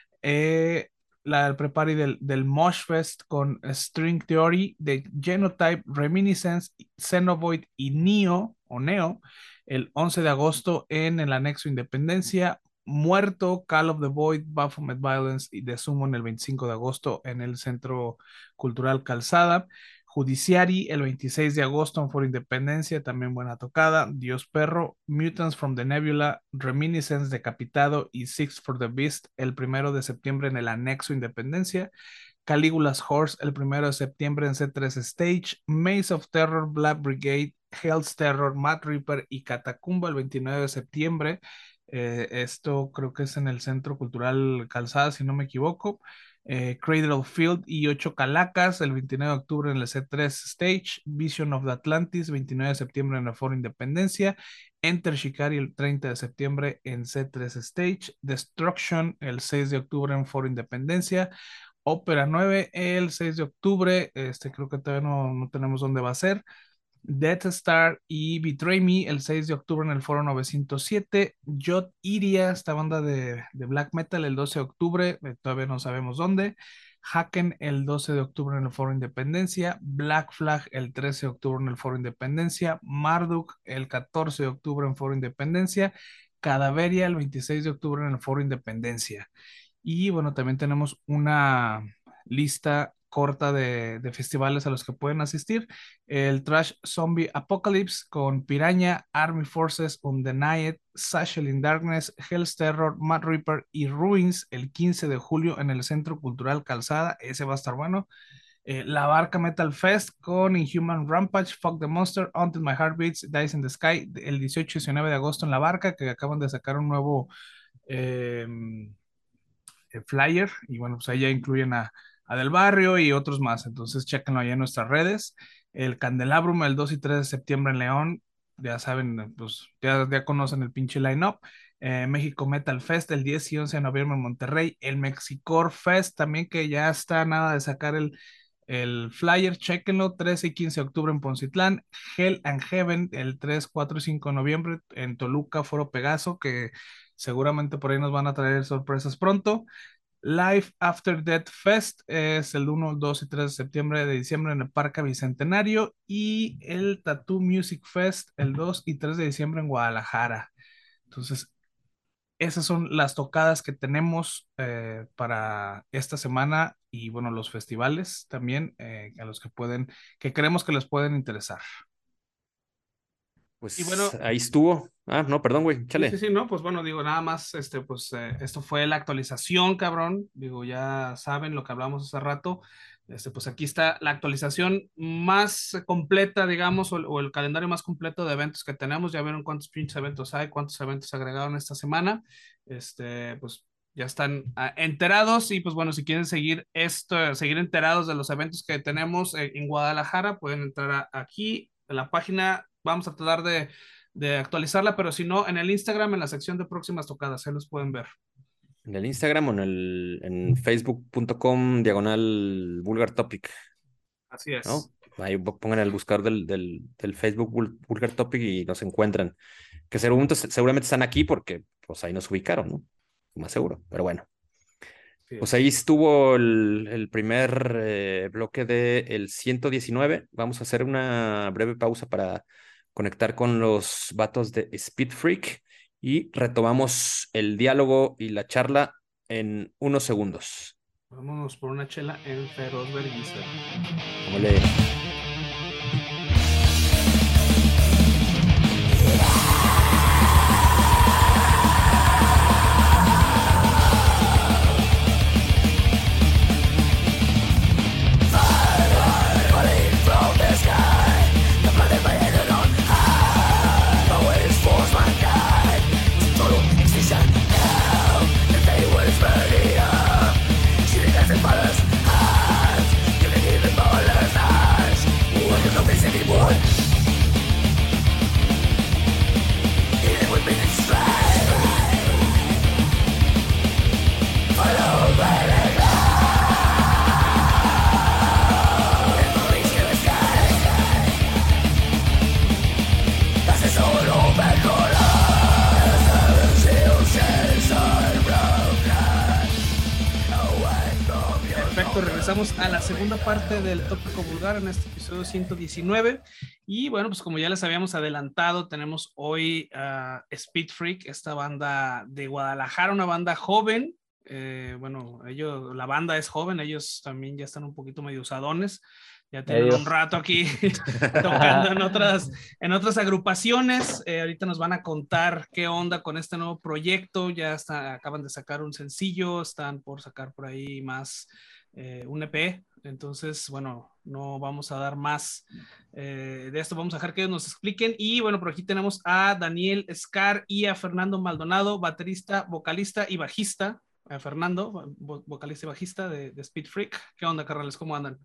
Eh, la el prepari del, del Mosh Fest con String Theory de Genotype, Reminiscence, Xenovoid y Neo o Neo el once de agosto en el Anexo Independencia. Muerto, Call of the Void, Baphomet Violence y The Summon el veinticinco de agosto en el Centro Cultural Calzada. Judiciary el veintiséis de agosto en Foro Independencia, también buena tocada. Dios Perro, Mutants from the Nebula, Reminiscence, Decapitado y Six for the Beast el primero de septiembre en el Anexo Independencia. Caligula's Horse el primero de septiembre en C tres Stage. Maze of Terror, Black Brigade, Hell's Terror, Matt Reaper y Catacumba el veintinueve de septiembre. Eh, esto creo que es en el Centro Cultural Calzada, si no me equivoco. Eh, Cradle Field y ocho Calacas el veintinueve de octubre en el C tres Stage. Vision of the Atlantis veintinueve de septiembre en el Foro Independencia. Enter Shikari el treinta de septiembre en C tres Stage. Destruction el seis de octubre en Foro Independencia. Ópera nueve el seis de octubre, este creo que todavía no, no tenemos dónde va a ser. Death Star y Betray Me el seis de octubre en el Foro novecientos siete. Jot Iria, esta banda de, de black metal, el doce de octubre, eh, todavía no sabemos dónde. Haken el doce de octubre en el Foro Independencia. Black Flag el trece de octubre en el Foro Independencia. Marduk el catorce de octubre en Foro Independencia. Cadaveria el veintiséis de octubre en el Foro Independencia. Y bueno, también tenemos una lista corta de, de festivales a los que pueden asistir. El Trash Zombie Apocalypse con Piraña, Army Forces, Undenied, Sashel in Darkness, Hell's Terror, Mad Reaper y Ruins el quince de julio en el Centro Cultural Calzada. Ese va a estar bueno. Eh, La Barca Metal Fest con Inhuman Rampage, Fuck the Monster, Until My Heart Beats, Dice in the Sky el dieciocho y diecinueve de agosto en La Barca, que acaban de sacar un nuevo... Eh, flyer y bueno, pues ahí ya incluyen a, a Del Barrio y otros más, entonces chéquenlo allá en nuestras redes. El Candelabrum el dos y tres de septiembre en León, ya saben, pues ya, ya conocen el pinche line-up. Eh, México Metal Fest el diez y once de noviembre en Monterrey, el Mexicor Fest también que ya está nada de sacar el, el flyer, chéquenlo, trece y quince de octubre en Poncitlán, Hell and Heaven el tres, cuatro y cinco de noviembre en Toluca, Foro Pegaso, que seguramente por ahí nos van a traer sorpresas pronto. Life After Death Fest es el uno, dos y tres de septiembre de diciembre en el Parque Bicentenario y el Tattoo Music Fest el dos y tres de diciembre en Guadalajara. Entonces, esas son las tocadas que tenemos eh, para esta semana y bueno, los festivales también eh, a los que pueden, que creemos que les pueden interesar. Y Pues bueno, ahí estuvo. Ah, no, perdón, güey, sí, sí, chale. sí, no, pues bueno, digo, nada más, este, pues eh, esto fue la actualización, cabrón. Digo, ya saben lo que hablamos hace rato. Este, pues aquí está la actualización más completa, digamos, o, o el calendario más completo de eventos que tenemos. Ya vieron cuántos pinches eventos hay, cuántos eventos se agregaron esta semana. Este, pues ya están ah, enterados y pues bueno, si quieren seguir esto, seguir enterados de los eventos que tenemos eh, en Guadalajara, pueden entrar a- aquí en la página. Vamos a tratar de de actualizarla, pero si no, en el Instagram, en la sección de próximas tocadas, ahí los pueden ver. En el Instagram o en el en facebook punto com diagonal vulgar topic, Así es. ¿no? Ahí po- pongan el buscador del, del, del Facebook Vul- Vulgar Topic y nos encuentran. Que seguramente, seguramente están aquí porque pues ahí nos ubicaron, ¿no? Más seguro, pero bueno. Así Pues ahí es. estuvo el, el primer eh, bloque del ciento diecinueve. Vamos a hacer una breve pausa para conectar con los vatos de Speed Freak y retomamos el diálogo y la charla en unos segundos. Vámonos por una chela en Feroz Verguiza. Ole. Perfecto, regresamos a la segunda parte del Tópico Vulgar en este episodio ciento diecinueve. Y bueno, pues como ya les habíamos adelantado, tenemos hoy a uh, Speed Freak, esta banda de Guadalajara, una banda joven. Eh, bueno, ellos, la banda es joven, ellos también ya están un poquito medio usadones. Ya tienen un rato aquí tocando en otras, en otras agrupaciones. Eh, ahorita nos van a contar qué onda con este nuevo proyecto. Ya está, acaban de sacar un sencillo, están por sacar por ahí más eh, un E P. Entonces, bueno, no vamos a dar más eh, de esto. Vamos a dejar que ellos nos expliquen. Y bueno, por aquí tenemos a Daniel Scar y a Fernando Maldonado, baterista, vocalista y bajista. A Fernando, vocalista y bajista de, de Speed Freak. ¿Qué onda, carnales? ¿Cómo andan?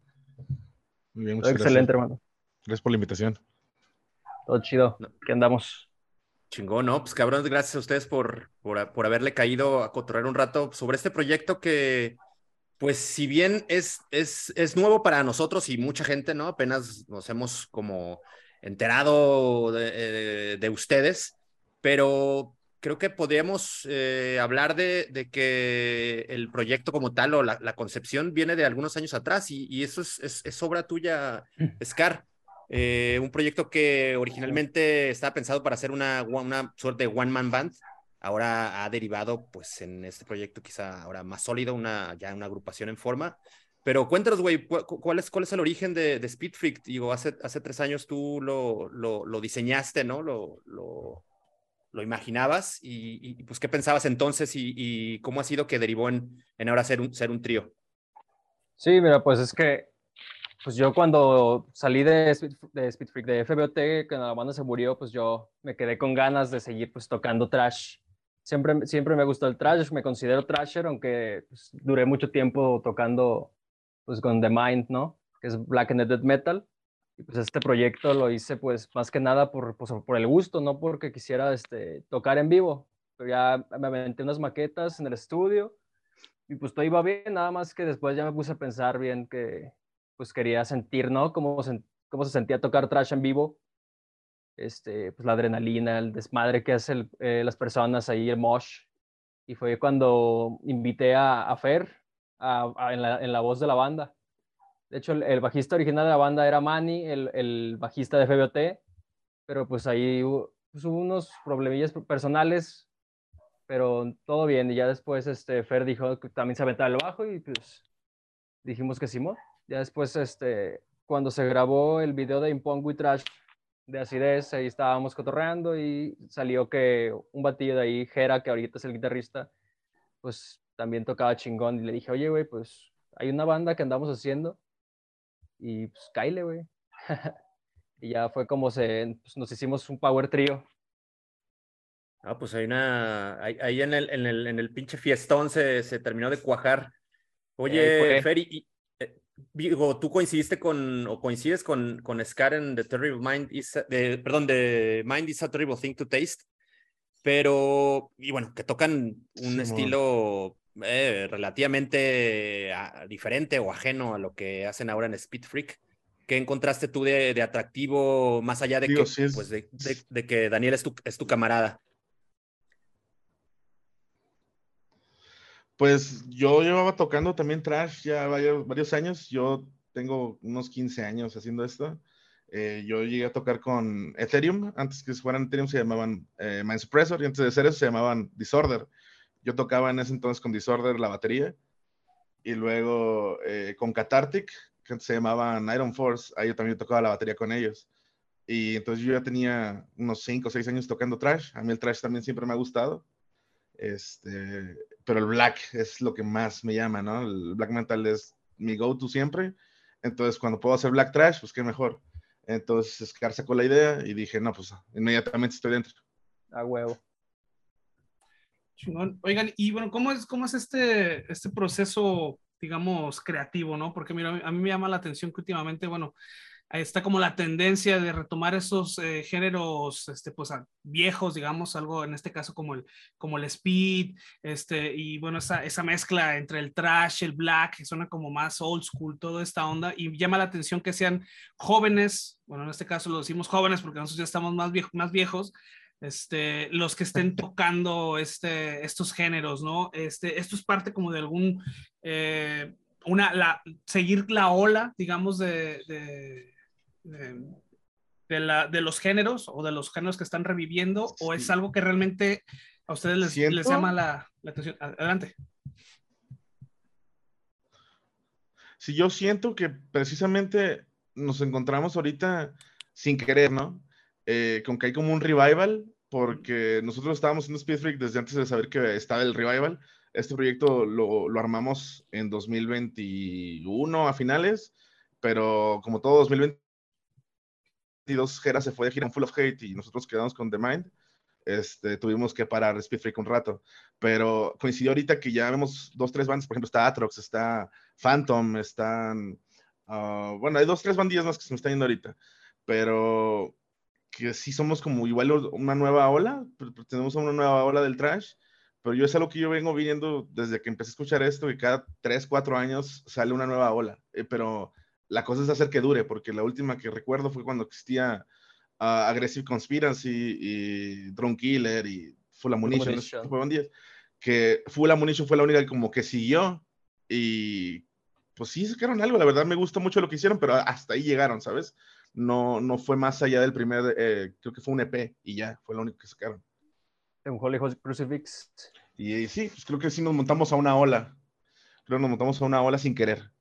Muy bien, muchas Excelente, gracias. hermano. Gracias por la invitación. Todo chido. No. ¿Qué andamos? Chingón, ¿no? Pues cabrón, gracias a ustedes por, por, por haberle caído a cotorrear un rato sobre este proyecto que, pues, si bien es, es, es nuevo para nosotros y mucha gente, ¿no? Apenas nos hemos como enterado de, de, de ustedes, pero creo que podríamos eh, hablar de, de que el proyecto como tal o la, la concepción viene de algunos años atrás y, y eso es, es, es obra tuya, Scar. Eh, un proyecto que originalmente estaba pensado para hacer una, una suerte de one-man band, ahora ha derivado pues en este proyecto quizá ahora más sólido, una, ya una agrupación en forma. Pero cuéntanos, güey, ¿cuál es, ¿cuál es el origen de, de Speed Freak? Digo, hace, hace tres años tú lo, lo, lo diseñaste, ¿no? Lo, lo, lo imaginabas y, y, pues, ¿qué pensabas entonces y, y cómo ha sido que derivó en, en ahora ser un, ser un trío? Sí, mira, pues es que pues yo cuando salí de Speed, de Speed Freak, de F B O T, cuando la banda se murió, pues yo me quedé con ganas de seguir pues tocando thrash. Siempre, siempre me gustó el thrash, me considero thrasher, aunque pues, duré mucho tiempo tocando pues con The Mind, ¿no? Que es Black and Death Metal. Y pues este proyecto lo hice pues más que nada por, pues, por el gusto, no porque quisiera este, tocar en vivo. Pero ya me aventé unas maquetas en el estudio y pues todo iba bien, nada más que después ya me puse a pensar bien que pues quería sentir, ¿no? Cómo se, cómo se sentía tocar thrash en vivo, este, pues la adrenalina, el desmadre que hacen eh, las personas ahí, el mosh. Y fue cuando invité a, a Fer a, a, en, la, en la voz de la banda. De hecho, el, el bajista original de la banda era Manny, el, el bajista de F B O T, pero pues ahí hubo, pues, hubo unos problemillas personales, pero todo bien. Y ya después este, Fer dijo que también se aventaba el bajo y pues dijimos que sí. Ya después, este, cuando se grabó el video de Impong We Trash de Acidez, ahí estábamos cotorreando y salió que un batillo de ahí, Jera, que ahorita es el guitarrista, pues también tocaba chingón. Y le dije, oye, güey, pues hay una banda que andamos haciendo y pues cáile, güey. Y ya fue como se, pues, nos hicimos un power trío. Ah, pues hay una, ahí, ahí en el, en el, en el pinche fiestón se, se terminó de cuajar. Y ahí Oye, fue. Fer, y, eh, digo, tú coincidiste con, o coincides con, con Scar en The Terrible Mind is, a- de, perdón, The Mind is a Terrible Thing to Taste, pero, y bueno, que tocan un Simón. estilo eh, relativamente ah, diferente o ajeno a lo que hacen ahora en Speed Freak. ¿Qué encontraste tú de, de atractivo, más allá de Digo, que, sí pues, es. de, de, de que Daniel es tu, es tu camarada? Pues yo llevaba tocando también trash ya varios, varios años. Yo tengo unos quince años haciendo esto. Eh, yo llegué a tocar con Ethereum. Antes que fueran Ethereum se llamaban eh, Mind Suppressor y antes de ser eso se llamaban Disorder. Yo tocaba en ese entonces con Disorder la batería y luego eh, con Cathartic, que antes se llamaban Iron Force. Ahí yo también tocaba la batería con ellos. Y entonces yo ya tenía unos cinco o seis años tocando trash. A mí el trash también siempre me ha gustado. Este, pero el black es lo que más me llama, ¿no? El black metal es mi go-to siempre. Entonces, cuando puedo hacer black trash, pues qué mejor. Entonces, Scar sacó la idea y dije, no, pues inmediatamente estoy dentro. A huevo. Chingón. Oigan, y bueno, ¿cómo es, cómo es este, este proceso, digamos, creativo, ¿no? Porque mira, a mí me llama la atención que últimamente, bueno, ahí está como la tendencia de retomar esos eh, géneros, este, pues, a- viejos, digamos, algo en este caso como el, como el speed, este, y bueno, esa, esa mezcla entre el thrash, el black, que suena como más old school, toda esta onda, y llama la atención que sean jóvenes, bueno, en este caso lo decimos jóvenes porque nosotros ya estamos más, viejo, más viejos, este, los que estén tocando este, estos géneros, ¿no? Este, esto es parte como de algún... Eh, una, la, seguir la ola, digamos, de, de, de, de, la, de los géneros o de los géneros que están reviviendo, o es Sí. algo que realmente a ustedes les, Siento- les llama la, la atención? Adelante. Sí, yo siento que precisamente nos encontramos ahorita sin querer, ¿no? Eh, con que hay como un revival, porque nosotros estábamos haciendo Speed Freak desde antes de saber que estaba el revival. Este proyecto lo, lo armamos en dos mil veintiuno a finales, pero como todo dos mil veintidós, Jera se fue de gira en Full of Hate y nosotros quedamos con The Mind. Este, tuvimos que parar Speed Freak un rato, pero coincidió ahorita que ya vemos dos, tres bandas, por ejemplo, está Atrox, está Phantom, están, uh, bueno, hay dos, tres bandillas más que se me están yendo ahorita, pero que sí somos como igual una nueva ola, tenemos una nueva ola del thrash, pero yo es algo que yo vengo viendo desde que empecé a escuchar esto, que cada tres, cuatro años sale una nueva ola, eh, pero la cosa es hacer que dure, porque la última que recuerdo fue cuando existía uh, Aggressive Conspiracy y Drone Killer y Full Ammunition, ese tipo de bandas, que Full Ammunition fue la única que como que siguió y pues sí sacaron algo, la verdad me gusta mucho lo que hicieron, pero hasta ahí llegaron, ¿sabes? No, no fue más allá del primer, eh, creo que fue un E P y ya, fue lo único que sacaron. Un Holy Crucifix. Y, y sí, pues creo que sí nos montamos a una ola, creo que nos montamos a una ola sin querer.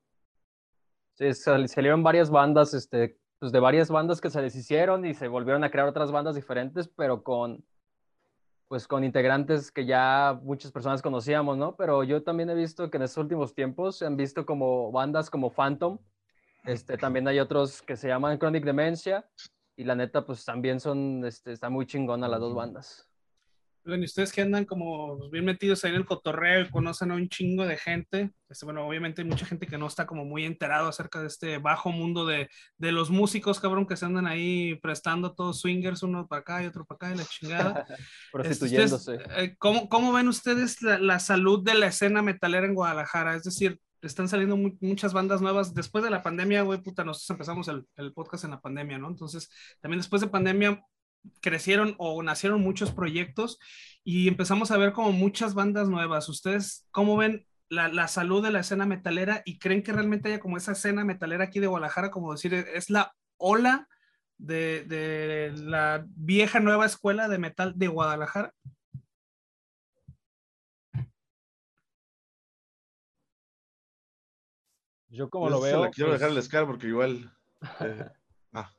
Sí, sal, salieron varias bandas, este, pues de varias bandas que se deshicieron y se volvieron a crear otras bandas diferentes, pero con, pues con integrantes que ya muchas personas conocíamos, ¿no? Pero yo también he visto que en estos últimos tiempos se han visto como bandas como Phantom, este, también hay otros que se llaman Chronic Dementia, y la neta, pues también son, este, está muy chingona las dos bandas. Bueno, y ustedes que andan como bien metidos ahí en el cotorreo y conocen a un chingo de gente, este, bueno, obviamente hay mucha gente que no está como muy enterado acerca de este bajo mundo de, de los músicos, cabrón, que se andan ahí prestando todos swingers, uno para acá y otro para acá y la chingada. Prostituyéndose. Este, ustedes, eh, ¿cómo, ¿Cómo ven ustedes la, la salud de la escena metalera en Guadalajara? Es decir, están saliendo mu muchas bandas nuevas. Después de la pandemia, güey, puta, nosotros empezamos el, el podcast en la pandemia, ¿no? Entonces, también después de pandemia crecieron o nacieron muchos proyectos y empezamos a ver como muchas bandas nuevas. ¿Ustedes cómo ven la, la salud de la escena metalera y creen que realmente haya como esa escena metalera aquí de Guadalajara, como decir, es la ola de, de la vieja nueva escuela de metal de Guadalajara? Yo como Pues lo se la veo, quiero pues... dejar al Scar porque igual... Eh, ah.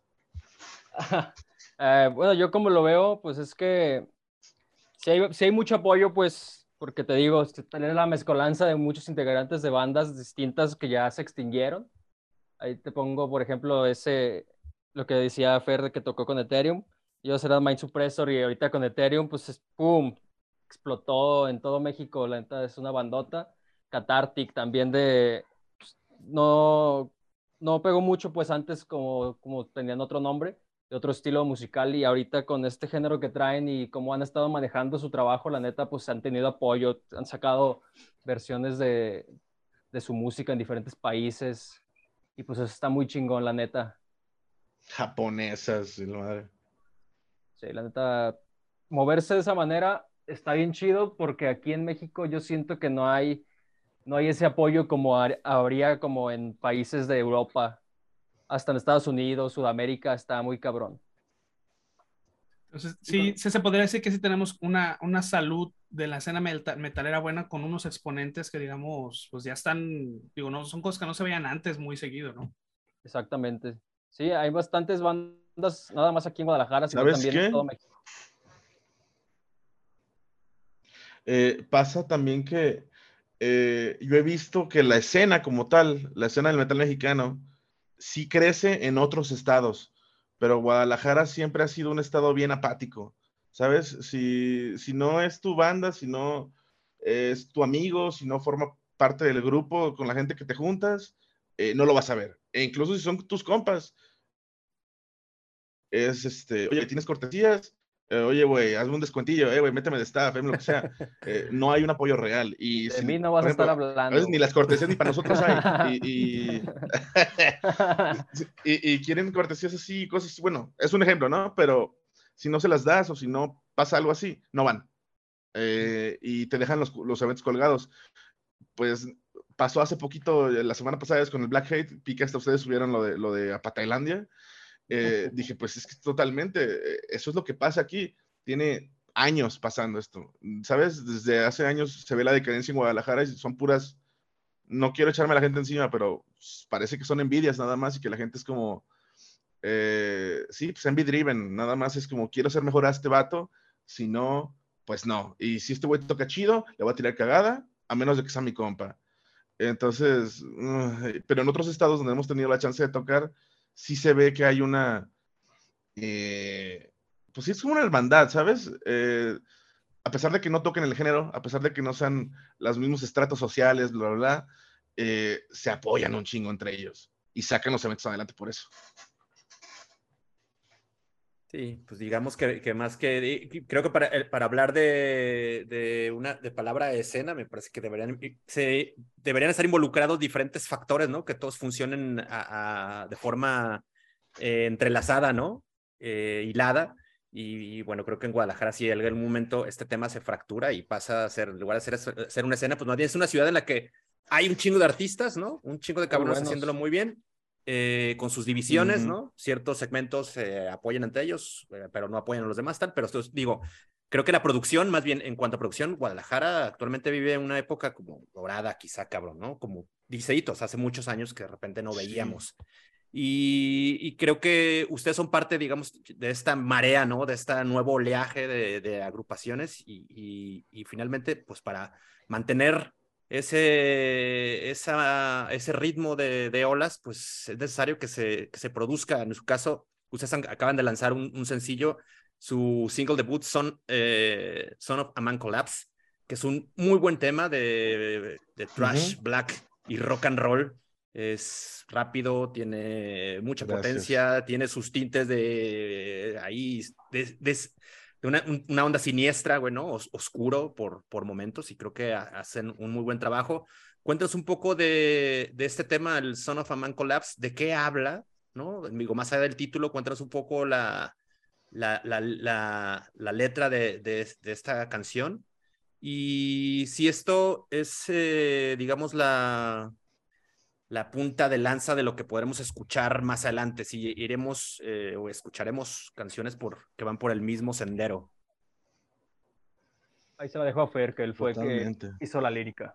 eh, bueno, yo como lo veo, pues es que si hay, si hay mucho apoyo, pues, porque te digo, tener la mezcolanza de muchos integrantes de bandas distintas que ya se extinguieron. Ahí te pongo, por ejemplo, ese, lo que decía Fer que tocó con Ethereum. Ellos eran Mind Suppressor y ahorita con Ethereum, pues, es, ¡pum! Explotó en todo México. La neta es una bandota. Cathartic también de... Pues, no, no pegó mucho, pues, antes como, como tenían otro nombre, de otro estilo musical, y ahorita con este género que traen y cómo han estado manejando su trabajo, la neta, pues, han tenido apoyo. Han sacado versiones de, de su música en diferentes países. Y pues eso está muy chingón, la neta. Japonesas, y la madre. Sí, la neta, moverse de esa manera está bien chido porque aquí en México yo siento que no hay, no hay ese apoyo como habría como en países de Europa. Hasta en Estados Unidos, Sudamérica, está muy cabrón. Entonces, sí, sí se podría decir que sí tenemos una, una salud de la escena metal, metalera buena con unos exponentes que, digamos, pues ya están, digo, no, son cosas que no se veían antes muy seguido, ¿no? Exactamente. Sí, hay bastantes bandas, nada más aquí en Guadalajara, sino ¿Sabes también en qué? todo México. Eh, pasa también que eh, yo he visto que la escena como tal, la escena del metal mexicano, sí crece en otros estados, pero Guadalajara siempre ha sido un estado bien apático, ¿sabes? Si, si no es tu banda, si no es tu amigo, si no forma parte del grupo con la gente que te juntas, eh, no lo vas a ver. E incluso si son tus compas, es este, oye, ¿tienes cortesías? Eh, oye, güey, hazme un descuentillo, eh, güey, méteme de staff, eh, lo que sea. Eh, no hay un apoyo real. Y De si, mí no vas por a estar ejemplo, a veces hablando, ni güey. las cortesías ni para nosotros hay. Y, y, y, y quieren cortesías así, cosas así. Bueno, es un ejemplo, ¿no? Pero si no se las das o si no pasa algo así, no van. Eh, y te dejan los, los eventos colgados. Pues pasó hace poquito, la semana pasada, es con el Black Hate, vi que hasta ustedes subieron lo de, lo de a Tailandia. Eh, dije, pues es que totalmente, eh, eso es lo que pasa aquí. Tiene años pasando esto, ¿sabes? Desde hace años se ve la decadencia en Guadalajara y son puras, no quiero echarme a la gente encima, pero parece que son envidias nada más y que la gente es como, eh, sí, pues envy driven, nada más es como, quiero ser mejor a este vato, si no, pues no. Y si este güey toca chido, le voy a tirar cagada, a menos de que sea mi compa. Entonces, uh, pero en otros estados donde hemos tenido la chance de tocar, sí se ve que hay una, eh, pues sí es como una hermandad, ¿sabes? Eh, a pesar de que no toquen el género, a pesar de que no sean los mismos estratos sociales, bla, bla, bla, eh, se apoyan un chingo entre ellos y sacan los eventos adelante por eso. Sí, pues digamos que, que más que, creo que para, para hablar de, de una de palabra de escena, me parece que deberían, se, deberían estar involucrados diferentes factores, ¿no? Que todos funcionen a, a, de forma eh, entrelazada, ¿no? Eh, hilada. Y, y bueno, creo que en Guadalajara sí en algún momento este tema se fractura y pasa a ser, en lugar de ser, ser una escena, pues más bien es una ciudad en la que hay un chingo de artistas, ¿no? Un chingo de cabrones haciéndolo muy bien. Eh, con sus divisiones, uh-huh. ¿no? Ciertos segmentos se eh, apoyan entre ellos, eh, pero no apoyan a los demás, tal. Pero esto es, digo, creo que la producción, más bien en cuanto a producción, Guadalajara actualmente vive una época como dorada, quizá, cabrón, ¿no? Como diceitos, hace muchos años que de repente no veíamos. Sí. Y, y creo que ustedes son parte, digamos, de esta marea, ¿no? De este nuevo oleaje de, de agrupaciones y, y, y finalmente, pues para mantener ese, esa, ese ritmo de, de olas, pues es necesario que se, que se produzca. En su caso, ustedes han, acaban de lanzar un, un sencillo, su single debut, Son, eh, Son of a Man Collapse, que es un muy buen tema de, de thrash, uh-huh. black y rock and roll. Es rápido, tiene mucha Gracias. potencia, tiene sus tintes de ahí, de, de, de una, una onda siniestra, bueno, os, oscuro por, por momentos, y creo que hacen un muy buen trabajo. Cuéntanos un poco de, de este tema, el Son of a Man Collapse, de qué habla, ¿no? Digo, más allá del título, cuéntanos un poco la, la, la, la, la letra de, de, de esta canción, y si esto es, eh, digamos, la... la punta de lanza de lo que podremos escuchar más adelante, si iremos eh, o escucharemos canciones por, que van por el mismo sendero. Ahí se la dejo a Fer, que él fue Totalmente. que hizo la lírica.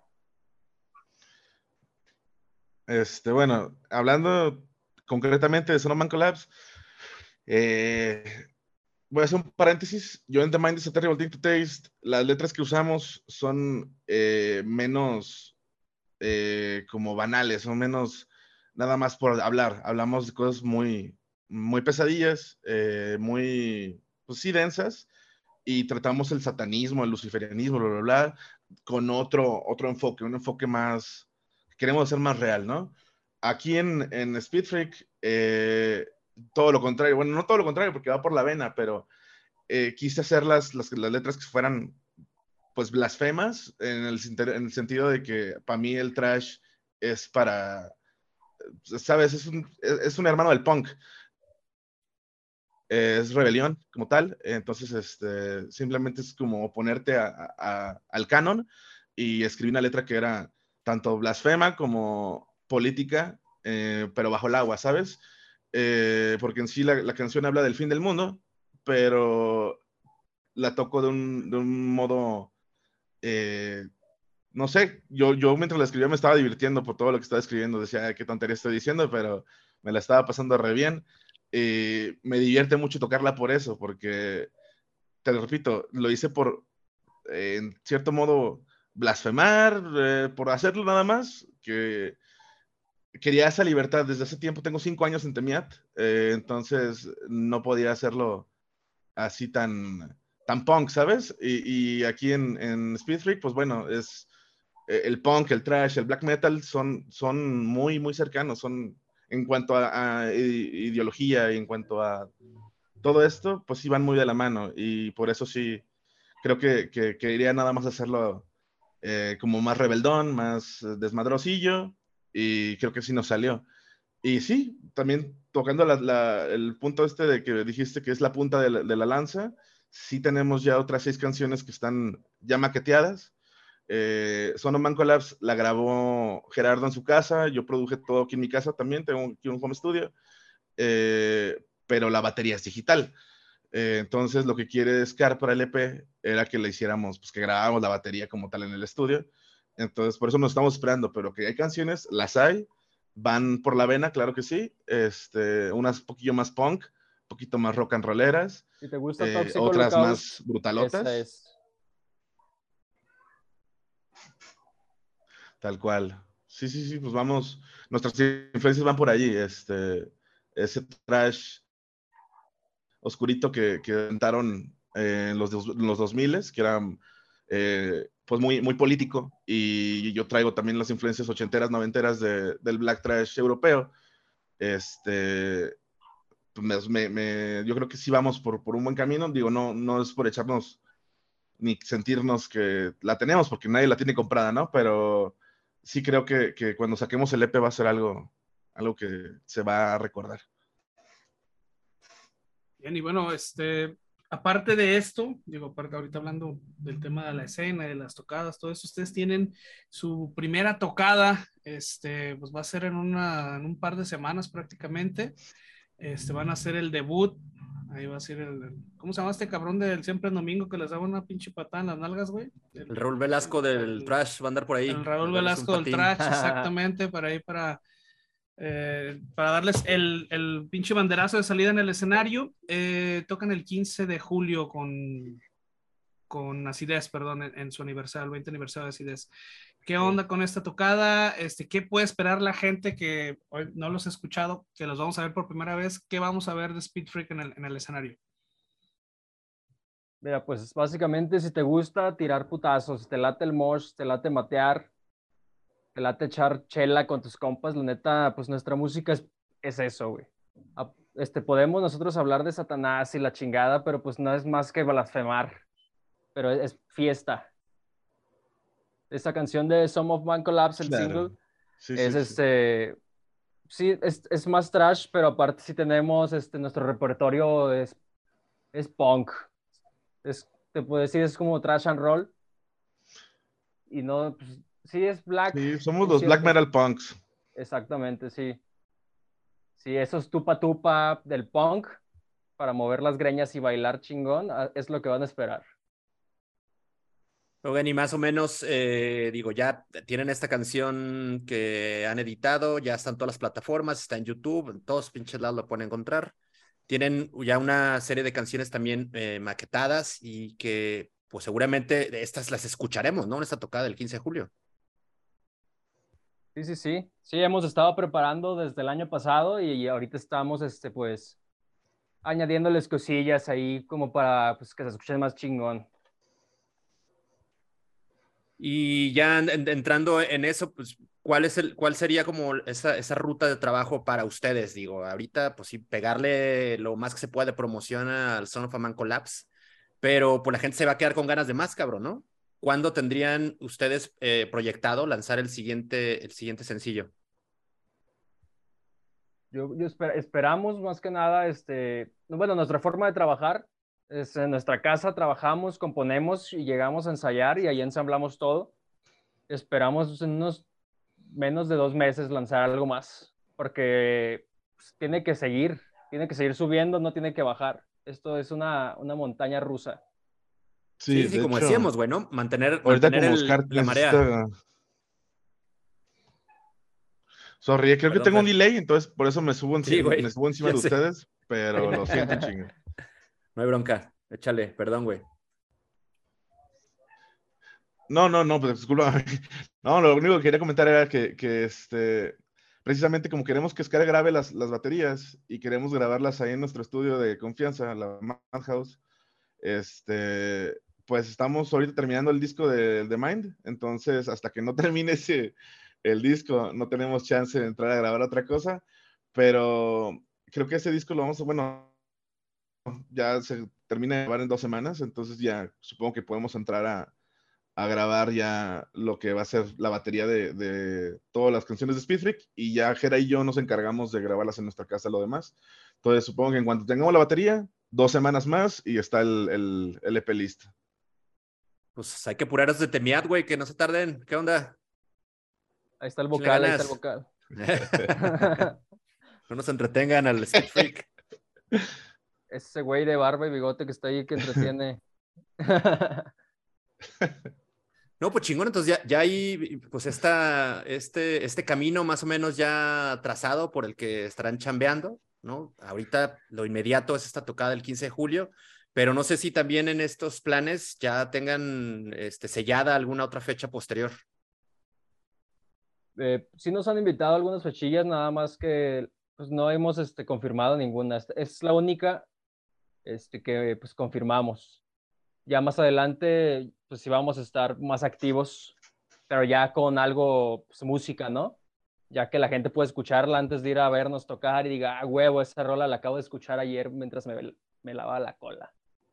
Este, bueno, hablando concretamente de Son of Man Collapse, eh, voy a hacer un paréntesis. Yo en The Mind is a Terrible Thing to Taste, las letras que usamos son eh, menos Eh, como banales, son menos nada más por hablar. Hablamos de cosas muy, muy pesadillas, eh, muy, pues sí, densas, y tratamos el satanismo, el luciferianismo, bla, bla, bla, con otro, otro enfoque, un enfoque más, queremos hacer más real, ¿no? Aquí en, en Speed Freak, eh, todo lo contrario, bueno, no todo lo contrario, porque va por la vena, pero eh, quise hacer las, las, las letras que fueran pues blasfemas, en el, en el sentido de que para mí el thrash es para, sabes, es un, es un hermano del punk, es rebelión como tal, entonces este, simplemente es como oponerte a, a, al canon, y escribí una letra que era tanto blasfema como política, eh, pero bajo el agua, ¿sabes? Eh, porque en sí la, la canción habla del fin del mundo, pero la toco de un, de un modo... Eh, no sé, yo, yo mientras la escribía me estaba divirtiendo por todo lo que estaba escribiendo, decía, qué tontería estoy diciendo, pero me la estaba pasando re bien. Eh, me divierte mucho tocarla por eso, porque, te lo repito, lo hice por, eh, en cierto modo, blasfemar, eh, por hacerlo nada más, que quería esa libertad. Desde hace tiempo, tengo cinco años en Temiat, eh, entonces no podía hacerlo así tan, tan punk, ¿sabes? Y, y aquí en, en Speed Freak, pues bueno, es el punk, el thrash, el black metal son, son muy, muy cercanos, son en cuanto a, a ideología y en cuanto a todo esto, pues sí van muy de la mano, y por eso sí, creo que, que, que iría nada más hacerlo eh, como más rebeldón, más desmadrosillo, y creo que sí nos salió. Y sí, también tocando la, la, el punto este de que dijiste que es la punta de la, de la lanza, sí tenemos ya otras seis canciones que están ya maqueteadas. Eh, Son of Man Collapse la grabó Gerardo en su casa, yo produje todo aquí en mi casa también, tengo aquí un home studio, eh, pero la batería es digital. Eh, entonces lo que quiere Scar para el E P era que le hiciéramos, pues que grabáramos la batería como tal en el estudio. Entonces por eso nos estamos esperando, pero que hay canciones, las hay, van por la vena, claro que sí, este, unas un poquillo más punk, un poquito más rock and rolleras, Si te gusta eh, Toxic otras Holocaust, más brutalotas. esa es. Tal cual. Sí, sí, sí, pues vamos, nuestras influencias van por allí, este, ese trash oscurito que, que inventaron eh, en los, dos, los dos mil, que era eh, pues muy, muy político, y yo traigo también las influencias ochenteras, noventeras de, del black trash europeo. Este, pues me, me, yo creo que sí vamos por, por un buen camino, digo, no, no es por echarnos ni sentirnos que la tenemos, porque nadie la tiene comprada, ¿no? Pero sí creo que, que cuando saquemos el E P va a ser algo, algo que se va a recordar. Bien, y bueno, este, aparte de esto, digo, aparte ahorita hablando del tema de la escena, de las tocadas, todo eso, ustedes tienen su primera tocada, este, pues va a ser en, una, en un par de semanas prácticamente, este, van a hacer el debut, ahí va a ser el, ¿cómo se llama este cabrón del Siempre en Domingo que les daba una pinche patada en las nalgas, güey? El, El Raúl Velasco el, del el, trash va a andar por ahí. el Raúl A darles un Velasco del patín. trash, exactamente, para ahí, para... Eh, para darles el, el pinche banderazo de salida en el escenario. Eh, tocan el quince de julio con, con Acidez, perdón, en, en su aniversario, el veinte aniversario de Acidez. ¿Qué onda con esta tocada? Este, ¿qué puede esperar la gente que hoy no los he escuchado, que los vamos a ver por primera vez? ¿Qué vamos a ver de Speed Freak en el, en el escenario? Mira, pues básicamente si te gusta tirar putazos, si te late el mosh, te late matear, te late echar chela con tus compas, la neta, pues nuestra música es, es eso, güey. A- Este, podemos nosotros hablar de Satanás y la chingada, pero pues no es más que blasfemar, pero es, es fiesta. Esta canción de Some of Man Collapse, el single, Claro. Sí, es sí, sí. este, sí, es, es más trash, pero aparte sí tenemos, este, nuestro repertorio es, es punk. Es, te puedo decir, es como trash and roll. Y no, pues, sí es black Sí, somos en los black cierto, metal punks. exactamente, sí. Sí, esos tupa tupa del punk para mover las greñas y bailar chingón, ah, es lo que van a esperar. Oigan, y más o menos, eh, digo, ya tienen esta canción que han editado, ya están todas las plataformas, está en YouTube, en todos pinches lados lo pueden encontrar. Tienen ya una serie de canciones también eh, maquetadas y que, pues seguramente estas las escucharemos, ¿no? En esta tocada del quince de julio. Sí, sí, sí. Sí, hemos estado preparando desde el año pasado y, y ahorita estamos, este, pues, añadiéndoles cosillas ahí como para, pues, que se escuchen más chingón. Y ya en, en, entrando en eso, pues, ¿cuál es el, cuál sería como esa, esa ruta de trabajo para ustedes? Digo, ahorita, pues sí, pegarle lo más que se pueda de promoción al Son of a Man Collapse, pero pues la gente se va a quedar con ganas de más, cabrón, ¿no? ¿Cuándo tendrían ustedes eh, proyectado lanzar el siguiente, el siguiente sencillo? Yo, yo esper- esperamos más que nada, este, bueno, nuestra forma de trabajar es en nuestra casa, trabajamos, componemos y llegamos a ensayar y ahí ensamblamos todo. Esperamos en unos menos de dos meses lanzar algo más, porque pues, tiene que seguir, tiene que seguir subiendo, no tiene que bajar. Esto es una, una montaña rusa. Sí, Sí, sí, de como hecho, decíamos, güey, ¿no? Mantener, ahorita mantener como el, Oscar la marea. necesita... Sorry, creo que Perdón, tengo un Fer. delay, entonces por eso me subo, Sí, enci- me güey, subo encima ya de sé. ustedes, pero lo siento un chingo. No hay bronca, échale, perdón, güey. No, no, no, pues disculpa. No, lo único que quería comentar era que, que este, precisamente como queremos que Scar grabe las, las baterías y queremos grabarlas ahí en nuestro estudio de confianza, la Madhouse, este, pues estamos ahorita terminando el disco de, de Mind, entonces hasta que no termine ese, el disco, no tenemos chance de entrar a grabar otra cosa, pero creo que ese disco lo vamos a, bueno, ya se termina de grabar en dos semanas, entonces ya supongo que podemos entrar a a grabar ya lo que va a ser la batería de, de todas las canciones de Speed Freak y ya Jera y yo nos encargamos de grabarlas en nuestra casa lo demás. Entonces supongo que en cuanto tengamos la batería, dos semanas más y está el, el, el E P listo. Pues hay que apurarnos de Temiat, güey, que no se tarden. ¿Qué onda? Ahí está el Échale vocal, ahí está ganas. el vocal. No nos entretengan al Speed Freak. Ese güey de barba y bigote que está ahí que entretiene. No, pues chingón, entonces ya, ya hay pues esta, este, este camino más o menos ya trazado por el que estarán chambeando, ¿no? Ahorita lo inmediato es esta tocada el quince de julio, pero no sé si también en estos planes ya tengan este, sellada alguna otra fecha posterior. Eh, sí nos han invitado a algunas fechillas, nada más que pues, no hemos este, confirmado ninguna. Esta es la única este, que pues, confirmamos. Ya más adelante, pues sí vamos a estar más activos, pero ya con algo, pues, música, ¿no? Ya que la gente puede escucharla antes de ir a vernos tocar y diga, ah, huevo, esa rola la acabo de escuchar ayer mientras me, me lavaba la cola.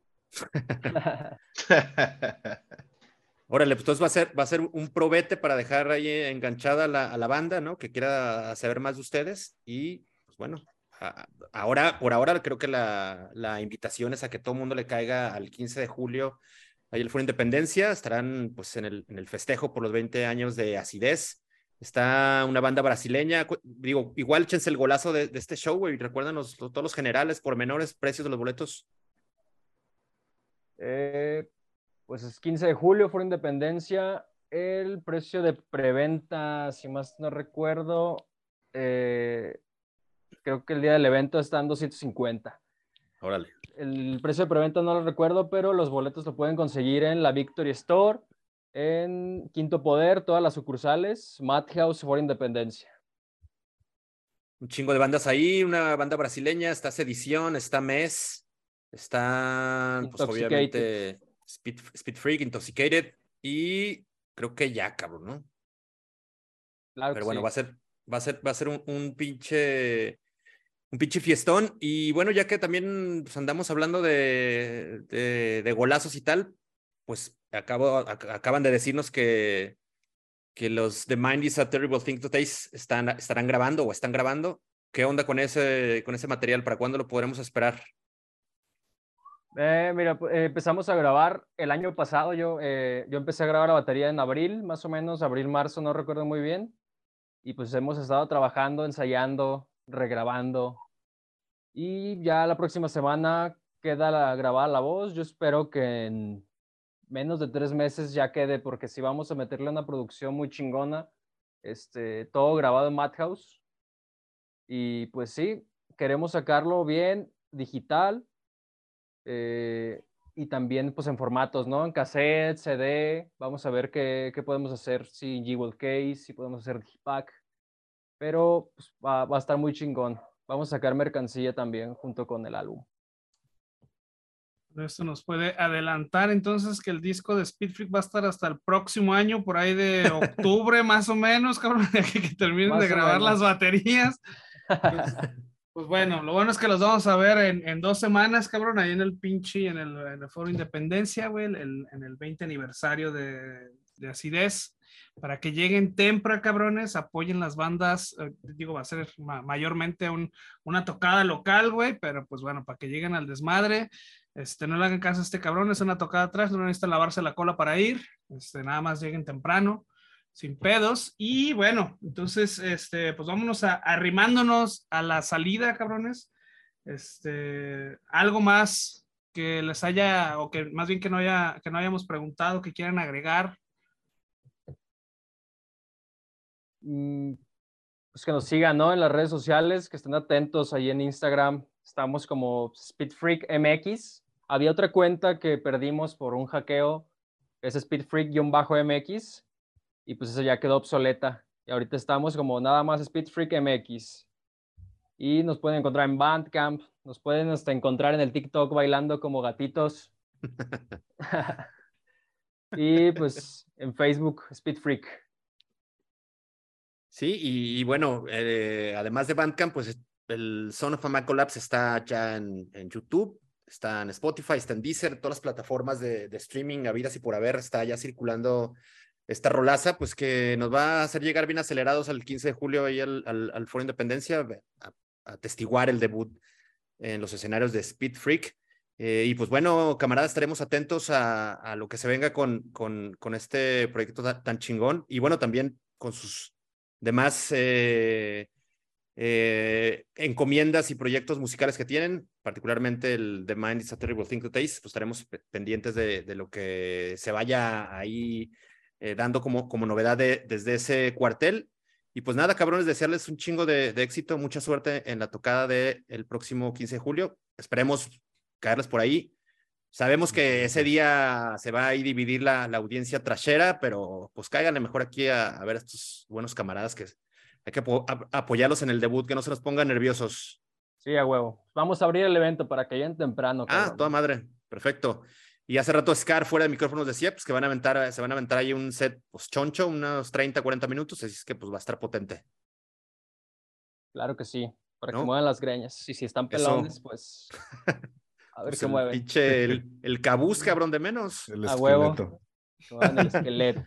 Órale, pues entonces va a ser, va a ser un probete para dejar ahí enganchada a la, a la banda, ¿no? Que quiera saber más de ustedes. Y, pues bueno, a, ahora, por ahora creo que la, la invitación es a que todo el mundo le caiga al quince de julio. Ahí el Foro Independencia, estarán pues en el, en el festejo por los veinte años de Acidez. Está una banda brasileña, digo, igual échense el golazo de, de este show, güey, recuerdan los, todos los generales, pormenores, precios de los boletos. eh, Pues es quince de julio, Foro Independencia. El precio de preventa, si más no recuerdo, eh, creo que el día del evento está en doscientos cincuenta. Órale. El precio de preventa no lo recuerdo, pero los boletos lo pueden conseguir en la Victory Store, en Quinto Poder, todas las sucursales, Madhouse, Foro Independencia. Un chingo de bandas ahí, una banda brasileña, está Sedición, está Mes, está, pues obviamente, Speed, Speed Freak, Intoxicated, y creo que ya, cabrón, ¿no? Claro Pero que bueno, sí. va a ser, va a ser, va a ser un, un pinche, un pinche fiestón. Y bueno, ya que también pues, andamos hablando de, de, de golazos y tal, pues acabo, ac acaban de decirnos que, que los The Mind is a Terrible Thing to Taste están, estarán grabando o están grabando. ¿Qué onda con ese, con ese material? ¿Para cuándo lo podremos esperar? Eh, mira, eh, empezamos a grabar el año pasado. Yo, eh, yo empecé a grabar la batería en abril, más o menos, abril, marzo, no recuerdo muy bien. Y pues hemos estado trabajando, ensayando, regrabando. Y ya la próxima semana queda la, grabada la voz. Yo espero que en menos de tres meses ya quede, porque si vamos a meterle una producción muy chingona, este, todo grabado en Madhouse. Y pues sí, queremos sacarlo bien digital eh, y también pues en formatos, ¿no? En cassette, C D. Vamos a ver qué, qué podemos hacer, si en Jewel Case, si podemos hacer Digipack. Pero pues, va, va a estar muy chingón. Vamos a sacar mercancía también junto con el álbum. Esto nos puede adelantar entonces que el disco de Speed Freak va a estar hasta el próximo año, por ahí de octubre más o menos, cabrón, que, que terminen Más de o grabar menos. las baterías. Pues, pues bueno, lo bueno es que los vamos a ver en, en dos semanas, cabrón, ahí en el pinche, en el, en el Foro Independencia, güey, el, en el veinte aniversario de, de Acidez, para que lleguen temprano, cabrones, apoyen las bandas, eh, digo, va a ser ma mayormente un, una tocada local, güey, pero pues bueno, para que lleguen al desmadre. Este, no le hagan caso a este cabrón, es una tocada atrás, no necesitan lavarse la cola para ir, este, nada más lleguen temprano, sin pedos, y bueno, entonces, este, pues vámonos a, arrimándonos a la salida, cabrones, este, algo más que les haya, o que más bien que no haya, que no hayamos preguntado, que quieran agregar. Mm, pues que nos sigan, ¿no? En las redes sociales, que estén atentos ahí en Instagram. Estamos como Speedfreak M X. Había otra cuenta que perdimos por un hackeo, es Speedfreak-M X, y pues eso ya quedó obsoleta. Y ahorita estamos como nada más Speedfreak M X. Y nos pueden encontrar en Bandcamp, nos pueden hasta encontrar en el TikTok bailando como gatitos. Y pues en Facebook, Speedfreak. Sí, y, y bueno, eh, además de Bandcamp, pues el Son of a Macolapse está ya en, en YouTube, está en Spotify, está en Deezer, todas las plataformas de, de streaming habidas y por haber, está ya circulando esta rolaza, pues que nos va a hacer llegar bien acelerados al quince de julio ahí al, al, al Foro Independencia, a, a testiguar el debut en los escenarios de Speed Freak. Eh, y pues bueno, camaradas, estaremos atentos a, a lo que se venga con, con, con este proyecto tan, tan chingón. Y bueno, también con sus demás eh, eh, encomiendas y proyectos musicales que tienen, particularmente el The Mind is a Terrible Thing to Taste. Pues estaremos pendientes de, de lo que se vaya ahí eh, dando como, como novedad de, desde ese cuartel. Y pues nada, cabrones, desearles un chingo de, de éxito, mucha suerte en la tocada del próximo quince de julio. Esperemos caerles por ahí. Sabemos que ese día se va a ir dividir la, la audiencia trashera, pero pues cáiganle mejor aquí a, a ver a estos buenos camaradas que hay que apo a, apoyarlos en el debut, que no se nos pongan nerviosos. Sí, a huevo. Vamos a abrir el evento para que lleguen temprano. Ah, cabrón. Toda madre. Perfecto. Y hace rato Scar fuera de micrófonos decía pues, que van a aventar, se van a aventar ahí un set pues, choncho, unos treinta, cuarenta minutos, así es que pues va a estar potente. Claro que sí, para ¿no? que muevan las greñas. Y si están pelones, Eso. pues a ver pues qué el mueven. Pinche, el, el cabús, cabrón, de menos. El a esqueleto. Huevo. Que muevan el esqueleto.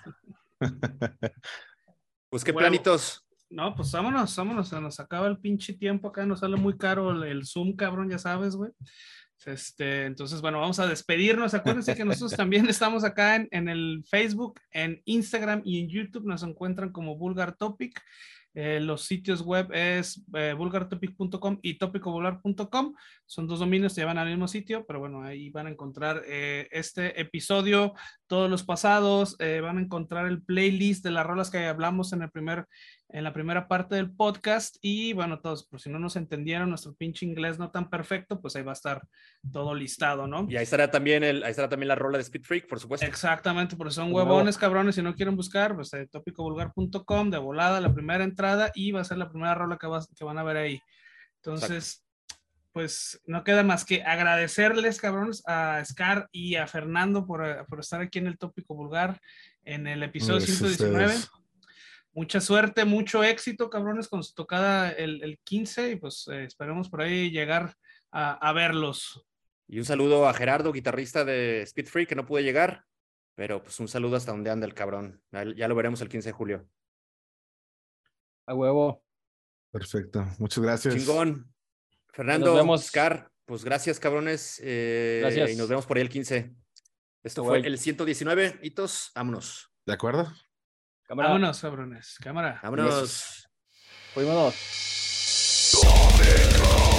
Pues qué Huevo. planitos. No, pues vámonos, vámonos, se nos acaba el pinche tiempo acá, nos sale muy caro el, el Zoom, cabrón, ya sabes, güey. Este, entonces, bueno, vamos a despedirnos. Acuérdense que nosotros también estamos acá en, en el Facebook, en Instagram y en YouTube. Nos encuentran como Vulgar Topic. Eh, los sitios web es eh, vulgar topic punto com y topicovolar punto com. Son dos dominios que llevan al mismo sitio, pero bueno, ahí van a encontrar eh, este episodio, todos los pasados, eh, van a encontrar el playlist de las rolas que hablamos en el primer, en la primera parte del podcast. Y bueno, todos, por si no nos entendieron, nuestro pinche inglés no tan perfecto, pues ahí va a estar todo listado, ¿no? Y ahí estará también el, ahí estará también la rola de Speed Freak, por supuesto. Exactamente, porque son huevones, cabrones, si no quieren buscar, pues eh, tópicovulgar punto com, de volada, la primera entrada, y va a ser la primera rola que, vas, que van a ver ahí. Entonces, exacto, pues no queda más que agradecerles, cabrones, a Scar y a Fernando por, por estar aquí en el Tópico Vulgar en el episodio Gracias ciento diecinueve. Mucha suerte, mucho éxito, cabrones, con su tocada el, el quince, y pues eh, esperemos por ahí llegar a, a verlos. Y un saludo a Gerardo, guitarrista de Speed Freak, que no pude llegar, pero pues un saludo hasta donde anda el cabrón. Ya lo veremos el quince de julio. A huevo. Perfecto, muchas gracias. Chingón. Fernando, nos vemos. Oscar, pues gracias, cabrones. Eh, gracias. Y nos vemos por ahí el quince. Esto fue el ciento diecinueve. Hitos, vámonos. ¿De acuerdo? Cámara. Vámonos, cabrones. Cámara. Vámonos. Fuímonos.